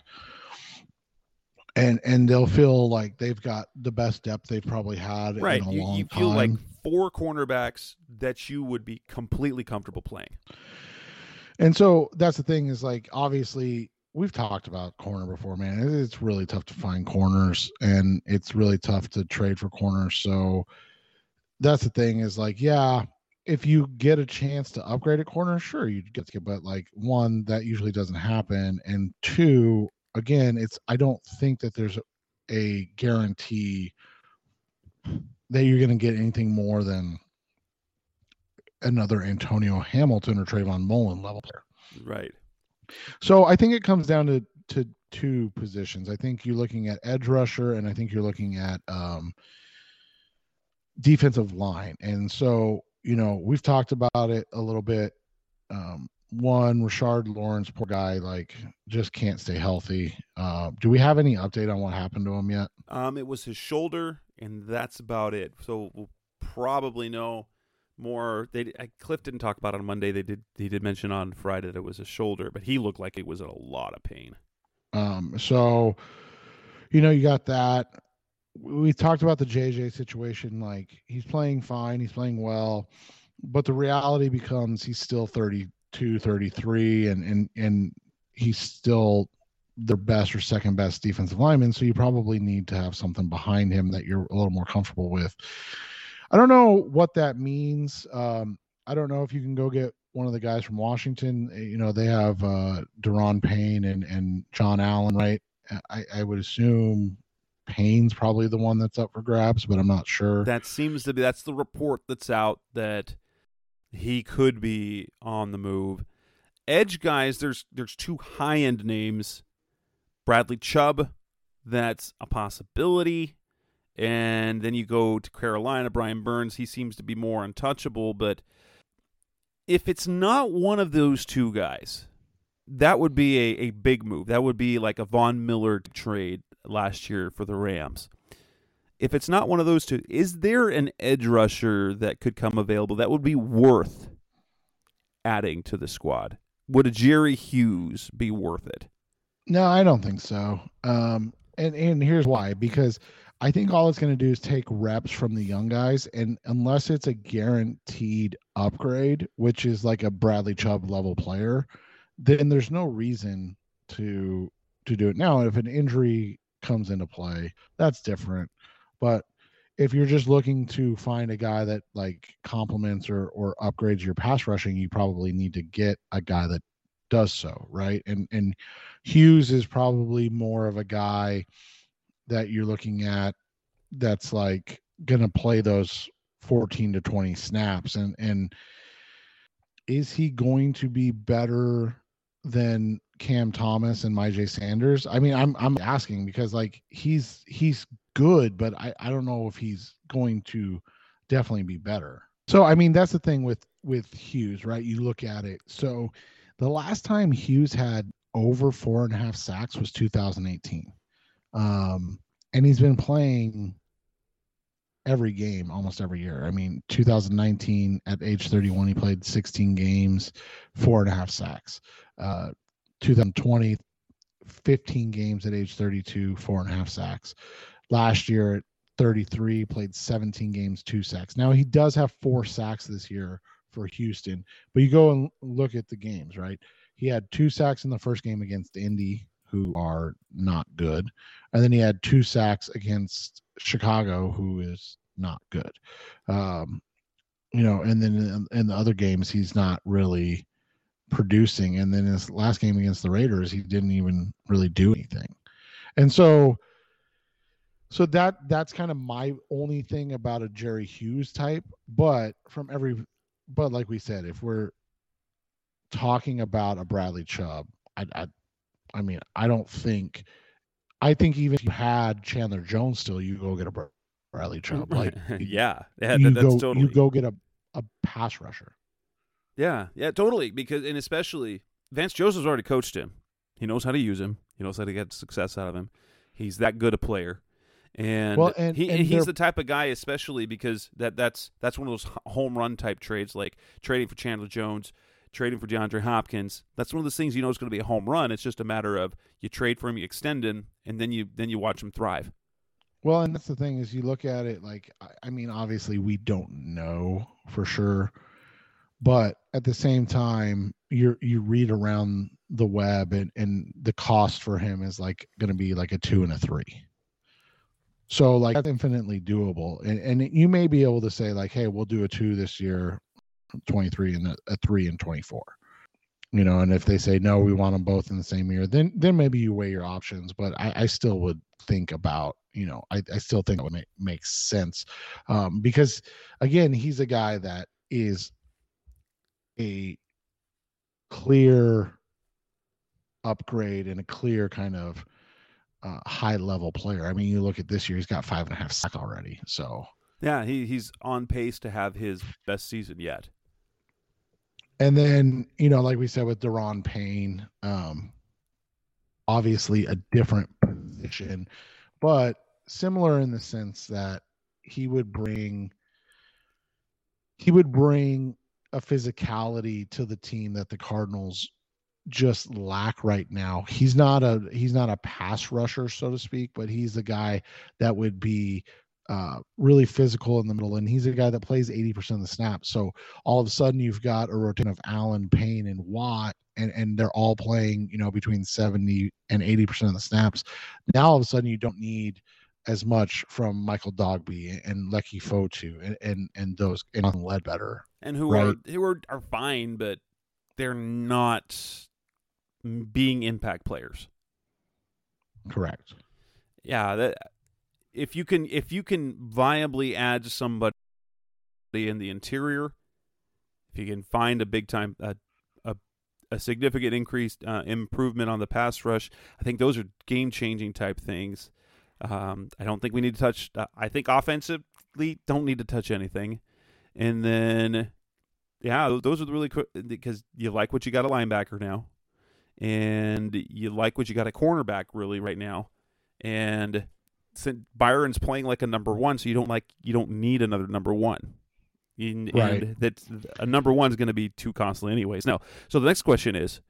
C: and they'll feel like they've got the best depth they've probably had in a long time. You feel
D: like 4 cornerbacks that you would be completely comfortable playing.
C: And so that's the thing, is like, obviously we've talked about corner before, man. It's really tough to find corners, and it's really tough to trade for corners. So that's the thing, is like, yeah, if you get a chance to upgrade a corner, sure, you get to get, but like, 1, that usually doesn't happen, and 2, again, I don't think that there's a guarantee that you're going to get anything more than another Antonio Hamilton or Trayvon Mullen level player.
D: Right.
C: So I think it comes down to two positions. I think you're looking at edge rusher, and I think you're looking at defensive line. And so, we've talked about it a little bit. One, Rashard Lawrence, poor guy, like just can't stay healthy. Do we have any update on what happened to him yet?
D: It was his shoulder, and that's about it. So we'll probably know more. Cliff didn't talk about it on Monday. He did mention on Friday that it was a shoulder, but he looked like he was in a lot of pain.
C: So, you got that. We talked about the JJ situation. Like, he's playing fine, he's playing well, but the reality becomes he's still 32, 33, and he's still their best or second best defensive lineman. So you probably need to have something behind him that you're a little more comfortable with. I don't know what that means. I don't know if you can go get one of the guys from Washington. They have Daron Payne and John Allen, right? I would assume Payne's probably the one that's up for grabs, but I'm not sure.
D: That's the report that's out, that he could be on the move. Edge guys, there's two high-end names. Bradley Chubb, that's a possibility. And then you go to Carolina, Brian Burns, he seems to be more untouchable. But if it's not one of those two guys, that would be a big move. That would be like a Von Miller trade last year for the Rams. If it's not one of those two, is there an edge rusher that could come available that would be worth adding to the squad? Would a Jerry Hughes be worth it?
C: No, I don't think so. And here's why. Because I think all it's going to do is take reps from the young guys, and unless it's a guaranteed upgrade, which is like a Bradley Chubb level player, then there's no reason to do it. Now, if an injury comes into play, that's different. But if you're just looking to find a guy that like complements or upgrades your pass rushing, you probably need to get a guy that does so, right? And Hughes is probably more of a guy that you're looking at that's like going to play those 14 to 20 snaps. And is he going to be better than Cam Thomas and Myjai Sanders? I mean, I'm asking because like he's good, but I don't know if he's going to definitely be better. So, I mean, that's the thing with Hughes, right? You look at it. So the last time Hughes had over 4.5 sacks was 2018. And he's been playing every game, almost every year. I mean, 2019 at age 31, he played 16 games, 4.5 sacks. 2020, 15 games at age 32, 4.5 sacks. Last year at 33, played 17 games, 2 sacks. Now he does have 4 sacks this year for Houston, but you go and look at the games, right? He had 2 sacks in the first game against Indy, who are not good. And then he had 2 sacks against Chicago, who is not good. And then in the other games, he's not really producing. And then his last game against the Raiders, he didn't even really do anything. And so that's kind of my only thing about a Jerry Hughes type. But like we said, if we're talking about a Bradley Chubb, I think even if you had Chandler Jones still, you go get a Bradley Chubb. Like,
D: totally.
C: You go get a pass rusher.
D: Yeah, totally. Because, and especially Vance Joseph's already coached him. He knows how to use him. He knows how to get success out of him. He's that good a player. And he's the type of guy, especially because that's one of those home run type trades, like trading for Chandler Jones, trading for DeAndre Hopkins. That's one of those things is going to be a home run. It's just a matter of you trade for him, you extend him, and then you watch him thrive.
C: Well, and that's the thing is you look at it like, I mean, obviously we don't know for sure, but at the same time, you read around the web and the cost for him is like going to be like a 2 and a 3. So like that's infinitely doable. And you may be able to say like, hey, we'll do a 2 this year, 23, and a 3 in 24. And if they say no, we want them both in the same year, then maybe you weigh your options. But I still would think about, I still think it would make sense, because again, he's a guy that is a clear upgrade and a clear kind of high level player. I mean, you look at this year, he's got 5.5 sacks already. So
D: yeah, he's on pace to have his best season yet.
C: And then, like we said with Daron Payne, obviously a different position, but similar in the sense that he would bring a physicality to the team that the Cardinals just lack right now. He's not a pass rusher, so to speak, but he's a guy that would be really physical in the middle, and he's a guy that plays 80% of the snaps. So all of a sudden you've got a rotation of Allen, Payne, and Watt, and they're all playing, between 70 and 80% of the snaps. Now all of a sudden you don't need as much from Michael Dogbe and Lecky Fotu and those and Ledbetter,
D: and who are fine, but they're not being impact players.
C: Correct.
D: Yeah, if you can viably add somebody in the interior, if you can find a big time a significant increased improvement on the pass rush, I think those are game changing type things. I don't think we need to touch. I think offensively don't need to touch anything, and then those are the really because you like what you got a linebacker now, and you like what you got a cornerback really right now, and since Byron's playing like a number one, so you don't need another number one.
C: Right.
D: And that's a number one is going to be too costly anyways. No. So the next question is,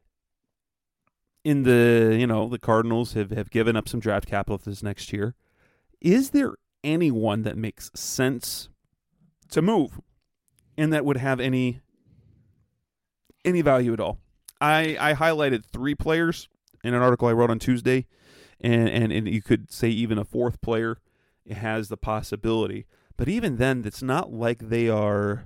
D: in the Cardinals have given up some draft capital this next year. Is there anyone that makes sense to move and that would have any value at all? I highlighted 3 players in an article I wrote on Tuesday. And you could say even a 4th player has the possibility. But even then, it's not like they're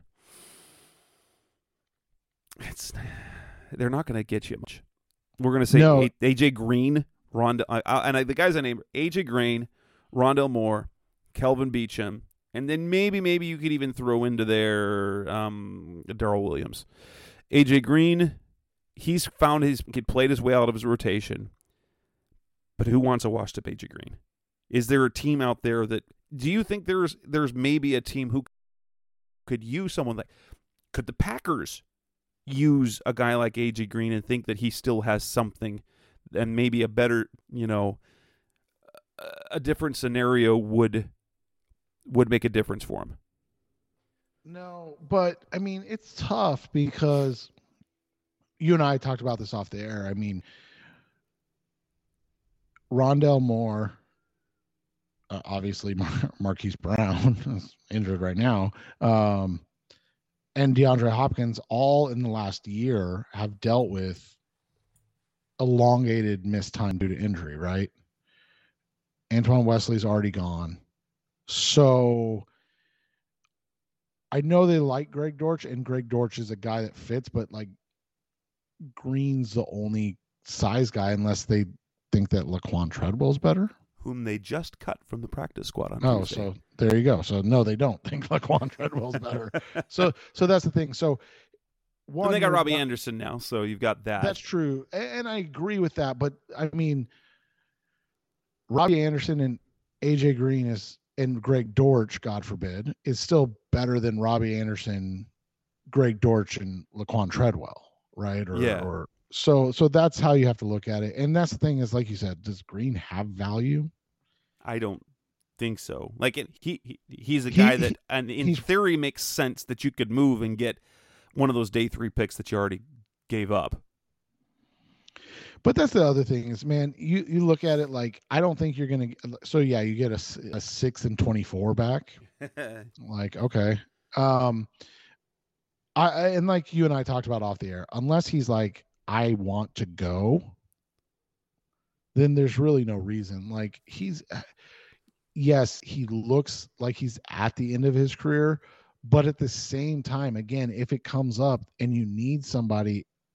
D: not going to get you much. We're going to say
C: No.
D: A.J. Green, the guys I named A.J. Green, Rondell Moore, Kelvin Beachum, and then maybe you could even throw into there Darrell Williams. A.J. Green, he's played his way out of his rotation. But who wants a washed up A.J. Green? Is there a team out there that do you think there's maybe a team who could use someone like could the Packers use a guy like A.J. Green and think that he still has something and maybe a better, a different scenario would make a difference for him?
C: No, but I mean, it's tough because you and I talked about this off the air. I mean, Rondell Moore, obviously Marquise Brown is injured right now, and DeAndre Hopkins, all in the last year, have dealt with elongated missed time due to injury, right? Antoine Wesley's already gone. So I know they like Greg Dortch, and Greg Dortch is a guy that fits, but like Green's the only size guy unless they think that Laquan Treadwell's better,
D: whom they just cut from the practice squad on Tuesday.
C: So there you go. So no, they don't think Laquan Treadwell's better. so that's the thing. So
D: and they got Robbie Anderson now, so you've got that.
C: That's true, and I agree with that. But I mean, Robbie Anderson and AJ Green and Greg Dortch, God forbid, is still better than Robbie Anderson, Greg Dortch, and Laquan Treadwell, right? So that's how you have to look at it. And that's the thing is, like you said, does Green have value?
D: I don't think so. Like he's a guy that, and in theory, makes sense that you could move and get one of those day 3 picks that you already gave up.
C: But that's the other thing is, man, you look at it like, I don't think you're going to, so yeah, you get a 6 and 24 back. Like, okay. And like you and I talked about off the air, unless he's like, I want to go, then there's really no reason. Like yes, he looks like he's at the end of his career, but at the same time, again, if it comes up and you need somebody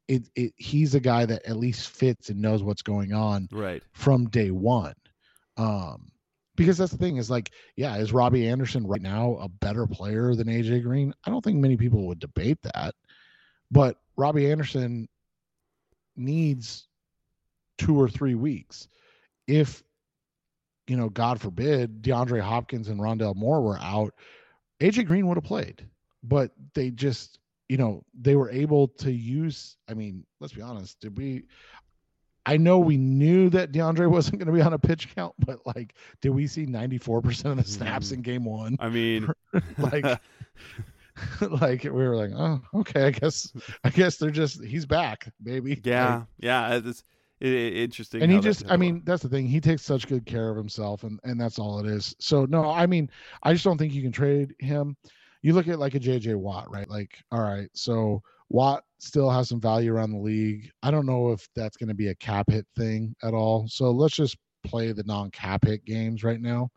C: he's a guy that at least fits and knows what's going on
D: Right.
C: from day one. Because that's the thing is like, yeah, is Robbie Anderson right now a better player than AJ Green? I don't think many people would debate that, but Robbie Anderson needs 2 or 3 weeks. If, God forbid, DeAndre Hopkins and Rondale Moore were out, AJ Green would have played, but they just, they were able to use, let's be honest. I know we knew that DeAndre wasn't going to be on a pitch count, but like, did we see 94% of the snaps in game one?
D: I mean,
C: like we were like, oh, okay, I guess they're just, he's back, baby.
D: Yeah. It's interesting.
C: And he just, that's the thing. He takes such good care of himself, and that's all it is. So no, I just don't think you can trade him. You look at like a JJ Watt, right? Like, all right, so Watt still has some value around the league. I don't know if that's going to be a cap hit thing at all. So let's just play the non-cap hit games right now.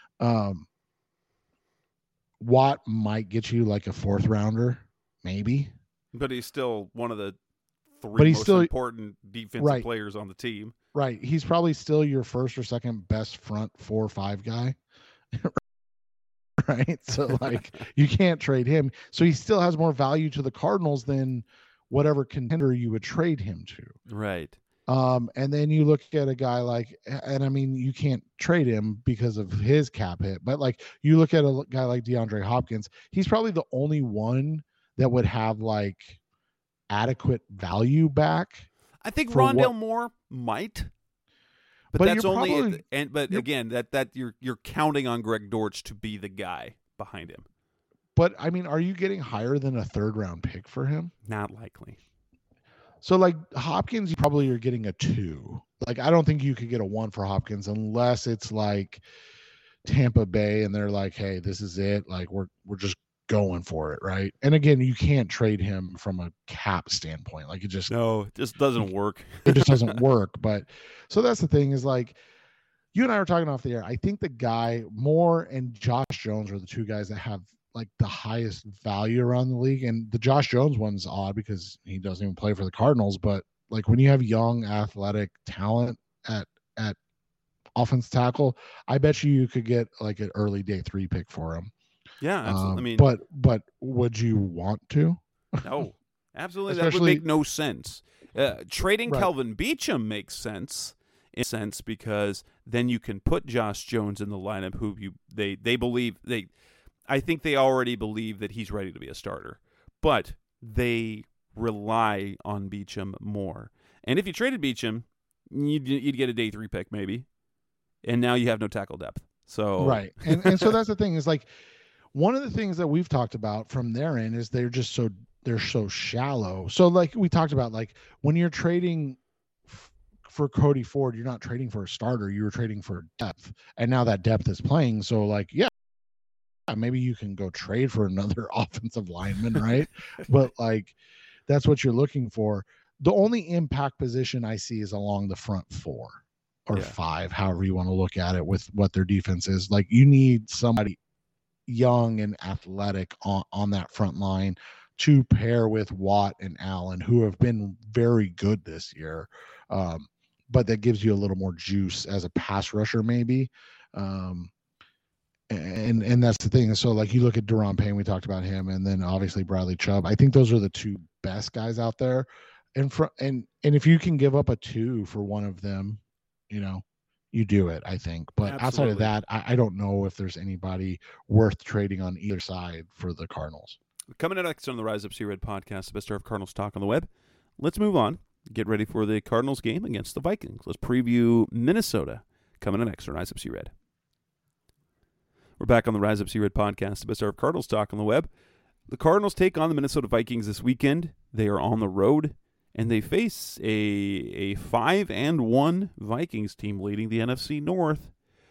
C: Watt might get you like a 4th rounder, maybe.
D: But he's still one of the 3 most important defensive players on the team.
C: Right. He's probably still your 1st or 2nd best front 4 or 5 guy. Right. So like you can't trade him. So he still has more value to the Cardinals than whatever contender you would trade him to.
D: Right.
C: And then you look at a guy like, and you can't trade him because of his cap hit, but like you look at a guy like DeAndre Hopkins, he's probably the only one that would have like adequate value back.
D: I think Rondale Moore might. But that's only, again, that you're counting on Greg Dortch to be the guy behind him.
C: But are you getting higher than a 3rd round pick for him?
D: Not likely.
C: So like Hopkins, you probably are getting a 2. Like I don't think you could get a 1 for Hopkins unless it's like Tampa Bay and they're like, hey, this is it. Like we're just going for it, right? And again, you can't trade him from a cap standpoint. Like it just
D: doesn't work.
C: It just doesn't work. But so that's the thing is like you and I were talking off the air. I think the guy Moore and Josh Jones are the 2 guys that have like the highest value around the league. And the Josh Jones one's odd because he doesn't even play for the Cardinals. But like when you have young athletic talent at offense tackle, I bet you could get like an early day 3 pick for him.
D: Yeah, absolutely.
C: But would you want to?
D: No, absolutely. That would make no sense. Trading Kelvin Beachum makes sense because then you can put Josh Jones in the lineup, who I think they already believe that he's ready to be a starter, but they rely on Beachum more. And if you traded Beachum, you'd get a day 3 pick maybe, and now you have no tackle depth. So
C: right, and so that's the thing is like. One of the things that we've talked about from their end is they're so shallow. So like we talked about, like when you're trading for Cody Ford, you're not trading for a starter, you were trading for depth. And now that depth is playing. So like, yeah, maybe you can go trade for another offensive lineman, right? But like, that's what you're looking for. The only impact position I see is along the front 4 or 5, however you want to look at it with what their defense is. Like you need somebody young and athletic on that front line to pair with Watt and Allen, who have been very good this year. But that gives you a little more juice as a pass rusher, maybe. And that's the thing. So like you look at Daron Payne, we talked about him, and then obviously Bradley Chubb. I think those are the 2 best guys out there. And if you can give up a 2 for one of them, you do it, I think. But
D: Absolutely.
C: Outside of that, I don't know if there's anybody worth trading on either side for the Cardinals.
D: Coming up next on the Rise Up See Red podcast, the best of Cardinals talk on the web. Let's move on. Get ready for the Cardinals game against the Vikings. Let's preview Minnesota. Coming up next on Rise Up See Red. We're back on the Rise Up See Red podcast, the best of Cardinals talk on the web. The Cardinals take on the Minnesota Vikings this weekend. They are on the road, and they face a 5-1 Vikings team leading the NFC North.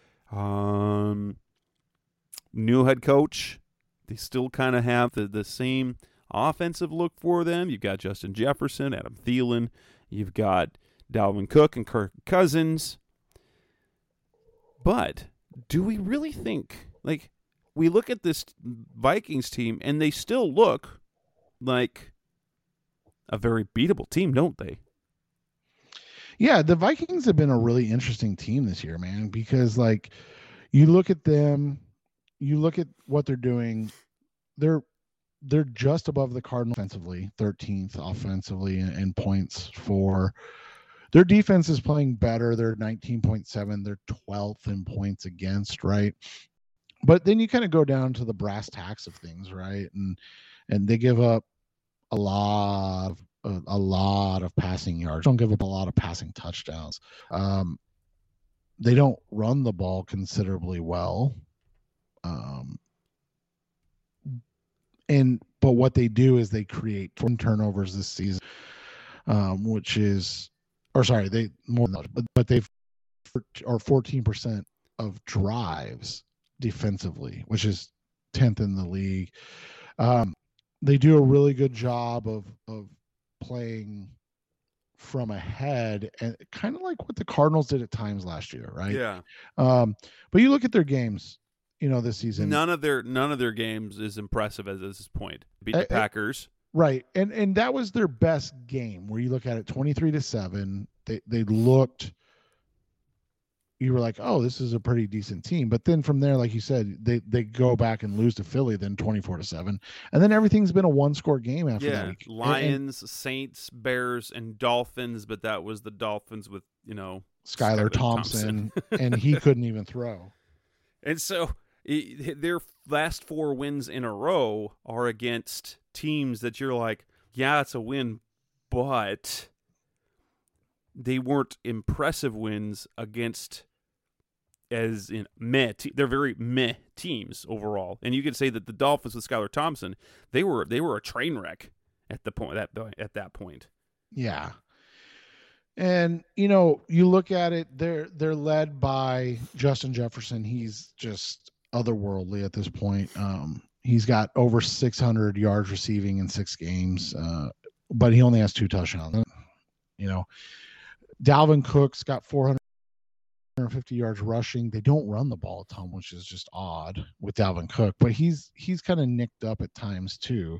D: New head coach. They still kind of have the same offensive look for them. You've got Justin Jefferson, Adam Thielen. You've got Dalvin Cook and Kirk Cousins. But do we really think, like, we look at this Vikings team and they still look like a very beatable team, don't they?
C: Yeah, the Vikings have been a really interesting team this year, man, because like you look at them, you look at what they're doing, they're just above the Cardinals offensively, 13th offensively in points for. Their defense is playing better. They're 19.7. They're 12th in points against, right? But then you kind of go down to the brass tacks of things, right? And they give up a lot of passing yards. Don't give up a lot of passing touchdowns. They don't run the ball considerably well. But what they do is they create 4 turnovers this season, which is, or sorry, they more than that, but they've are 14% of drives defensively, which is 10th in the league. They do a really good job of playing from ahead, and kind of like what the Cardinals did at times last year, right?
D: Yeah.
C: But you look at their games, this season.
D: None of their games is impressive as this point. Beat the Packers.
C: Right. And that was their best game, where you look at it 23-7. They looked, you were like, oh, this is a pretty decent team. But then from there, like you said, they go back and lose to Philly, then 24-7. And then everything's been a 1-score game after that.
D: Lions, Saints, Bears, and Dolphins, but that was the Dolphins with,
C: Skylar Thompson, and he couldn't even throw.
D: And so their last 4 wins in a row are against teams that you're like, yeah, it's a win, but they weren't impressive wins against, as in meh. They're very meh teams overall. And you could say that the Dolphins with Skylar Thompson, they were a train wreck at that point.
C: Yeah. And you look at it, they're led by Justin Jefferson. He's just otherworldly at this point. He's got over 600 yards receiving in 6 games, but he only has 2 touchdowns. Dalvin Cook's got 450 yards rushing. They don't run the ball a ton, which is just odd with Dalvin Cook, but he's kind of nicked up at times too.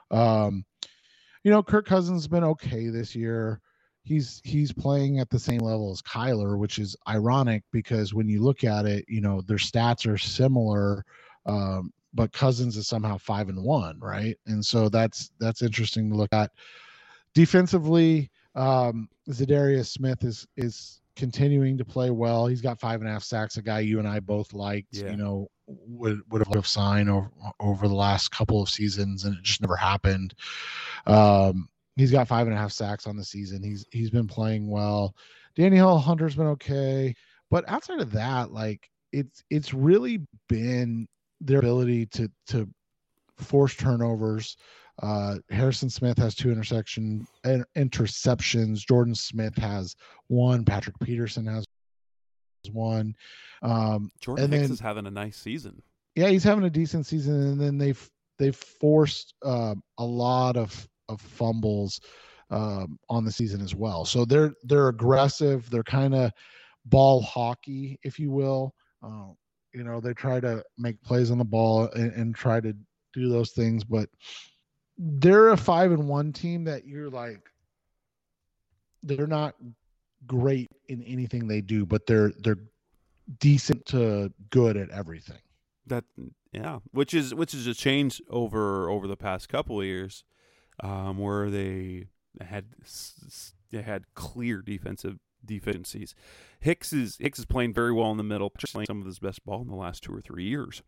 C: Kirk Cousins has been okay this year. He's playing at the same level as Kyler, which is ironic because when you look at it, their stats are similar, but Cousins is somehow 5-1, right? And so that's interesting to look at. Defensively, Zadarius Smith is continuing to play well. He's got 5.5 sacks, a guy you and I both liked, would have signed over the last couple of seasons, and it just never happened. He's got 5.5 sacks on the season. He's been playing well. Danielle Hunter's been okay, but outside of that, like it's really been their ability to force turnovers. Harrison Smith has 2 interceptions. Jordan Smith has 1. Patrick Peterson has 1.
D: Jordan Hicks is having a nice season.
C: Yeah, he's having a decent season, and then they've forced a lot of fumbles on the season as well. So they're aggressive. They're kind of ball hockey, if you will. They try to make plays on the ball and try to do those things, but they're a 5-1 team that you're like, they're not great in anything they do, but they're decent to good at everything.
D: Which is a change over the past couple of years, where they had clear defensive deficiencies. Hicks is playing very well in the middle, playing some of his best ball in the last 2 or 3 years.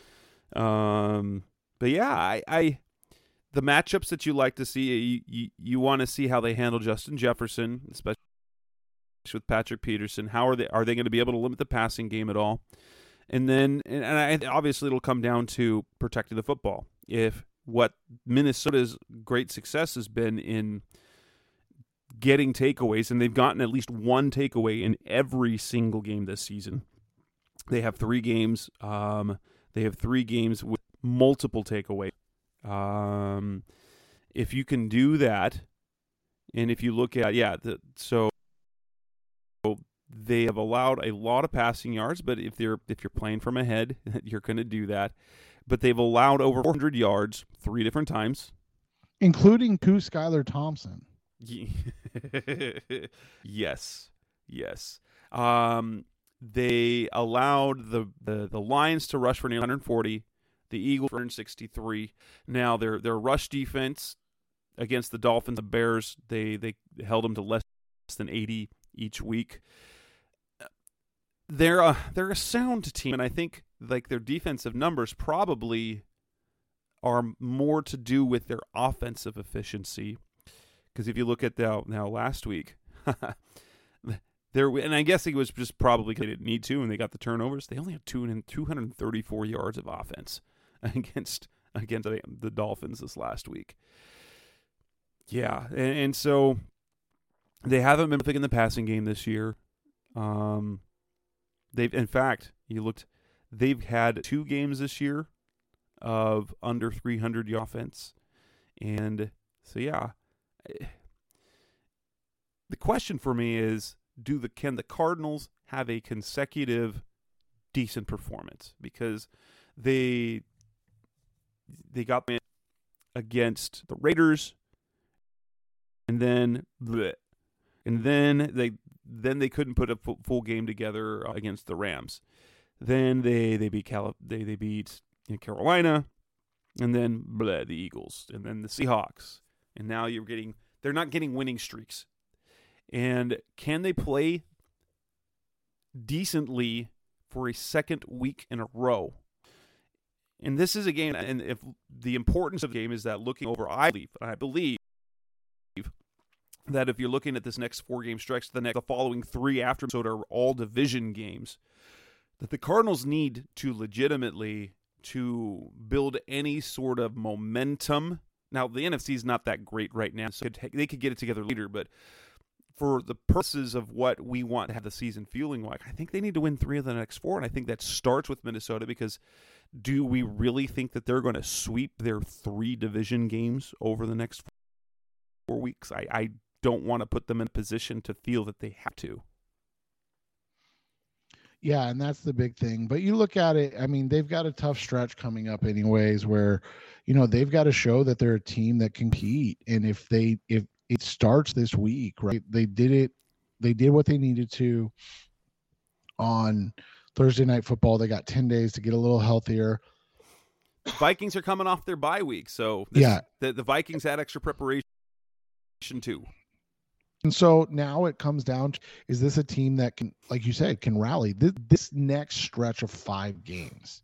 D: But yeah, the matchups that you like to see, you want to see how they handle Justin Jefferson, especially with Patrick Peterson. How are they going to be able to limit the passing game at all? And then, obviously, it'll come down to protecting the football. If what Minnesota's great success has been in getting takeaways, and they've gotten at least 1 takeaway in every single game this season. They have 3 games. They have 3 games with multiple takeaways. If you can do that, and if you look at so they have allowed a lot of passing yards, but if you're playing from ahead, you're going to do that. But they've allowed over 400 yards 3 different times.
C: including Skylar Thompson.
D: Yes. They allowed the Lions to rush for nearly 140, the Eagles for 163. Now their rush defense against the Dolphins, the Bears, they held them to less than 80 each week. They're a sound team, and I think like their defensive numbers probably are more to do with their offensive efficiency. Because if you look at now last week, and I guess it was just probably because they didn't need to, and they got the turnovers. They only had 234 yards of offense against the Dolphins this last week. Yeah, and so they haven't been picking the passing game this year. They've had 2 games this year of under 300 offense, and so yeah. The question for me is, can the Cardinals have a consecutive decent performance? Because they got against the Raiders, and then they couldn't put a full game together against the Rams. Then they beat Carolina, and then the Eagles, and then the Seahawks, and now they're not getting winning streaks. And can they play decently for a second week in a row? And this is a game, and if the importance of the game is that looking over, I believe that if you're looking at this next 4-game stretch, the following 3 after Minnesota are all division games, that the Cardinals need to legitimately to build any sort of momentum. Now, the NFC is not that great right now, so they could get it together later, but for the purposes of what we want to have the season feeling like, I think they need to win 3 of the next 4, and I think that starts with Minnesota, because do we really think that they're going to sweep their 3 division games over the next 4 weeks? I don't want to put them in a position to feel that they have to.
C: Yeah, and that's the big thing. But you look at it, I mean, they've got a tough stretch coming up anyways, where, they've got to show that they're a team that can compete. And if it starts this week, right? They did what they needed to on Thursday Night Football. They got 10 days to get a little healthier.
D: Vikings are coming off their bye week, so the Vikings had extra preparation too.
C: And so now it comes down to, is this a team that can, like you said, can rally? This next stretch of 5 games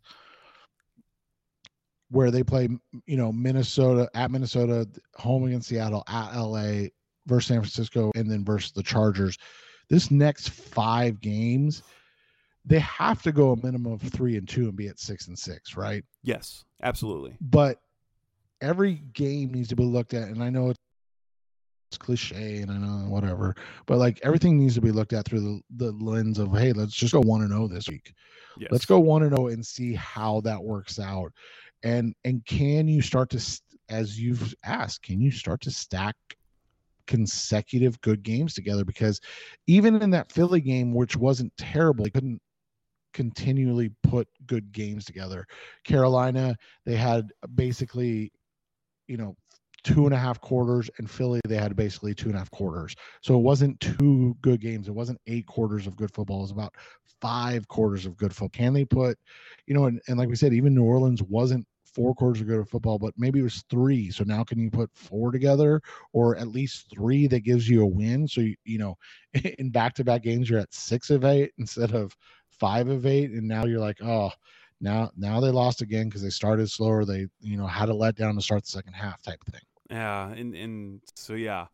C: where they play, Minnesota, home against Seattle, at LA, versus San Francisco, and then versus the Chargers. This next 5 games, they have to go a minimum of 3-2 and be at 6-6, right?
D: Yes, absolutely.
C: But every game needs to be looked at, and I know it's cliche and I know whatever, but like everything needs to be looked at through the lens of, hey, let's just go 1-0 this week.
D: Yes.
C: Let's go 1-0 and see how that works out. And can you start to, as you've asked, can you start to stack consecutive good games together? Because even in that Philly game, which wasn't terrible, they couldn't continually put good games together. Carolina, they had basically, 2.5 quarters, and Philly, they had basically 2.5 quarters. So it wasn't 2 good games. It wasn't 8 quarters of good football. It was about 5 quarters of good football. Can they put, and like we said, even New Orleans wasn't 4 quarters of good football, but maybe it was 3. So now can you put 4 together, or at least 3 that gives you a win? So, in back-to-back games, you're at 6 of 8 instead of 5 of 8. And now you're like, oh, now they lost again because they started slower. They, had a letdown to start the second half type of thing.
D: Yeah, and so, yeah.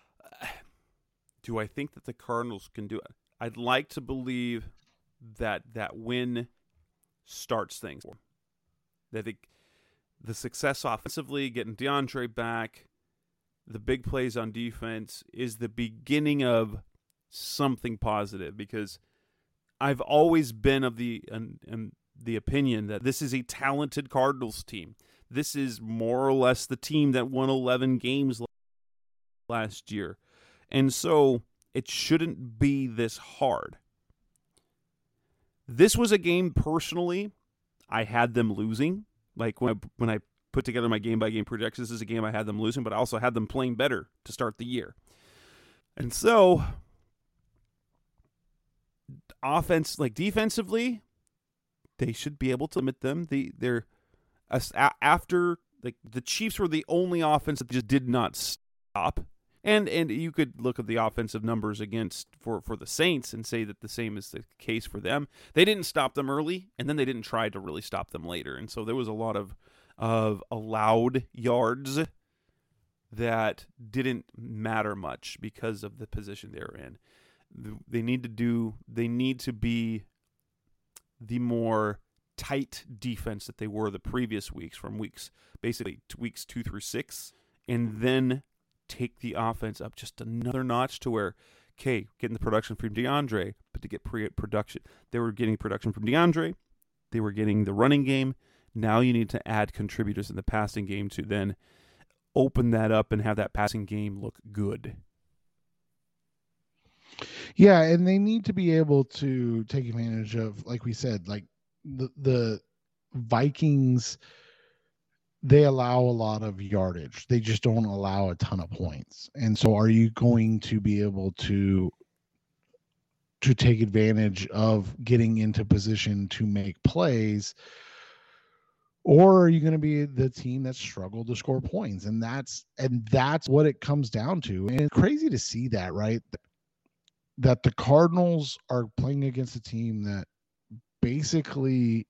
D: Do I think that the Cardinals can do it? I'd like to believe that win starts things. That the success offensively, getting DeAndre back, the big plays on defense is the beginning of something positive, because I've always been of the opinion that this is a talented Cardinals team. This is more or less the team that won 11 games last year. And so it shouldn't be this hard. This was a game, personally, I had them losing. Like when I put put together my game-by-game projections, this is a game I had them losing, but I also had them playing better to start the year. And so, defensively, they should be able to limit them. After the Chiefs were the only offense that just did not stop. And you could look at the offensive numbers for the Saints and say that the same is the case for them. They didn't stop them early, and then they didn't try to really stop them later. And so there was a lot of allowed yards that didn't matter much because of the position they were in. They need to be the more tight defense that they were the previous weeks, from weeks 2 through 6, and then take the offense up just another notch to where, okay, getting the production from DeAndre, but to get production, they were getting production from DeAndre, they were getting the running game. Now you need to add contributors in the passing game to then open that up and have that passing game look good.
C: Yeah, and they need to be able to take advantage of, like we said, like the Vikings, they allow a lot of yardage. They just don't allow a ton of points. And so are you going to be able to take advantage of getting into position to make plays, or are you going to be the team that struggled to score points? And that's what it comes down to. And it's crazy to see that, right? That the Cardinals are playing against a team that basically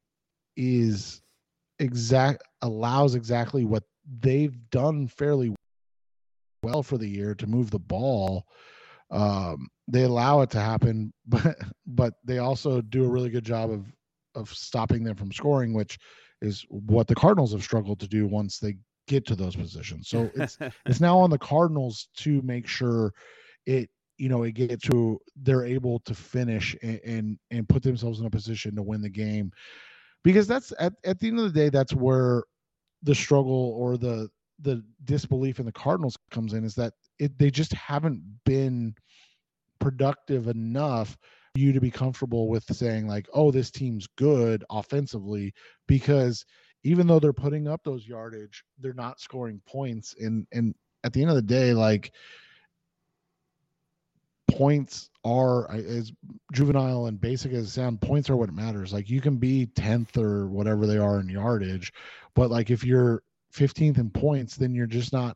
C: allows exactly what they've done fairly well for the year, to move the ball. They allow it to happen, but they also do a really good job of stopping them from scoring, which is what the Cardinals have struggled to do once they get to those positions. So it's now on the Cardinals to make sure it gets to, they're able to finish and put themselves in a position to win the game. Because that's at the end of the day, that's where the struggle or the disbelief in the Cardinals comes in, is that they just haven't been productive enough for you to be comfortable with saying like, oh, this team's good offensively, because even though they're putting up those yardage, they're not scoring points. And at the end of the day, like, points are, as juvenile and basic as it sounds, points are what matters. Like, you can be 10th or whatever they are in yardage, but like if you're 15th in points, then you're just not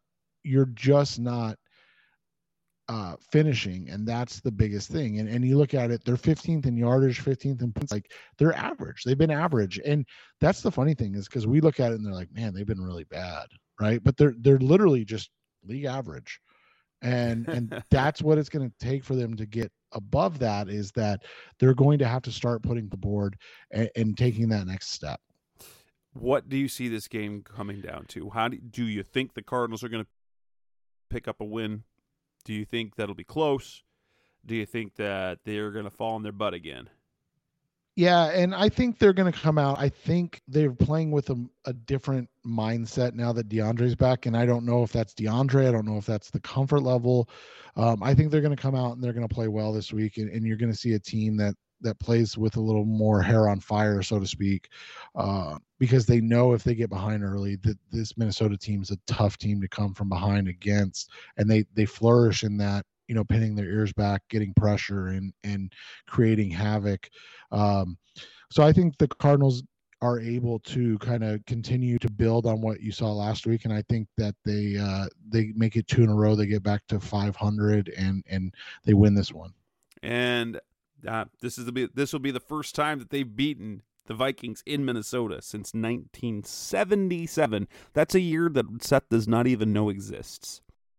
C: finishing. And that's the biggest thing. And you look at it, they're 15th in yardage, 15th in points. Like, they're average. They've been average. And that's the funny thing, is because we look at it and they're like, man, they've been really bad, right? But they're literally just league average. And that's what it's going to take for them to get above that, is that they're going to have to start putting the board and taking that next step.
D: What do you see this game coming down to? How do you think the Cardinals are going to pick up a win? Do you think that'll be close? Do you think that they're going to fall on their butt again?
C: Yeah, and I think they're going to come out. I think they're playing with a different mindset now that DeAndre's back, and I don't know if that's DeAndre. I don't know if that's the comfort level. I think they're going to come out and they're going to play well this week, and you're going to see a team that plays with a little more hair on fire, so to speak, because they know if they get behind early, that this Minnesota team is a tough team to come from behind against, and they flourish in that, pinning their ears back, getting pressure and creating havoc. So I think the Cardinals are able to kind of continue to build on what you saw last week. And I think that they make it 2 in a row. They get back to 500 and they win this one.
D: And this will be the first time that they've beaten the Vikings in Minnesota since 1977. That's a year that Seth does not even know exists.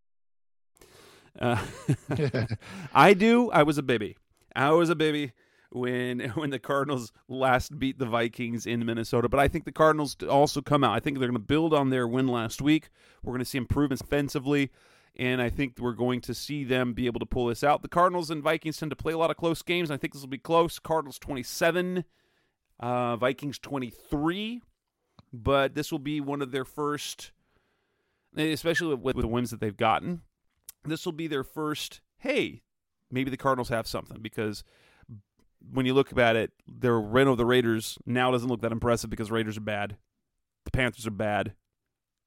D: I do. I was a baby when the Cardinals last beat the Vikings in Minnesota. But I think the Cardinals also come out. I think they're going to build on their win last week. We're going to see improvements offensively, and I think we're going to see them be able to pull this out. The Cardinals and Vikings tend to play a lot of close games. I think this will be close. Cardinals 27, Vikings 23. But this will be one of their first, especially with the wins that they've gotten, this will be their first, hey, maybe the Cardinals have something, because when you look at it, their win over the Raiders now doesn't look that impressive because Raiders are bad. The Panthers are bad.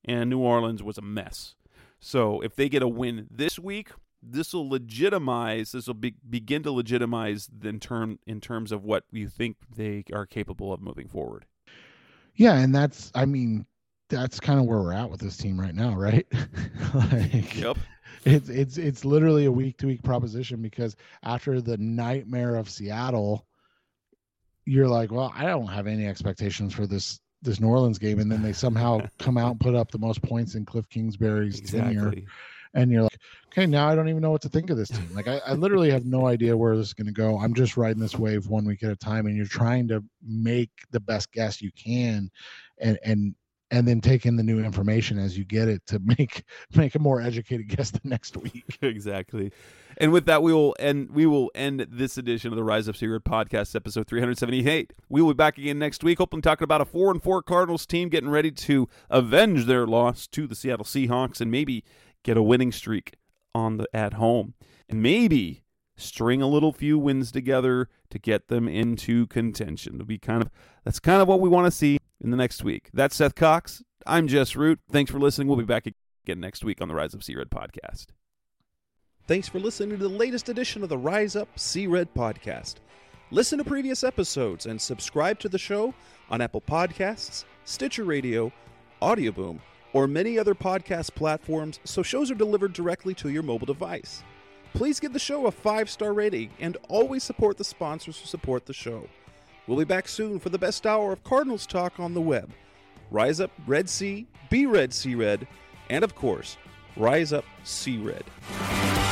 D: and New Orleans was a mess. So if they get a win this week, this will begin to legitimize in terms of what you think they are capable of moving forward.
C: Yeah, and that's kind of where we're at with this team right now, right?
D: Yep.
C: It's literally a week-to-week proposition, because after the nightmare of Seattle, you're like, well, I don't have any expectations for this New Orleans game, and then they somehow come out and put up the most points in Cliff Kingsbury's tenure, and you're like, okay, now I don't even know what to think of this team. Like, I literally have no idea where this is going to go. I'm just riding this wave 1 week at a time, and you're trying to make the best guess you can, and then take in the new information as you get it to make a more educated guess the next week.
D: Exactly. And with that, we will end this edition of the Rise Up C Red Podcast, episode 378. We will be back again next week, hopefully talking about a 4-4 Cardinals team getting ready to avenge their loss to the Seattle Seahawks and maybe get a winning streak at home, and maybe string a little few wins together to get them into contention. That's kind of what we want to see in the next week. That's Seth Cox. I'm Jess Root. Thanks for listening. We'll be back again next week on the Rise Up C Red Podcast.
E: Thanks for listening to the latest edition of the Rise Up C Red Podcast. Listen to previous episodes and subscribe to the show on Apple Podcasts, Stitcher Radio, Audioboom, or many other podcast platforms, so shows are delivered directly to your mobile device. Please give the show a 5-star rating and always support the sponsors who support the show. We'll be back soon for the best hour of Cardinals talk on the web. Rise up, Red Sea, be Red Sea Red, and of course, Rise Up C Red.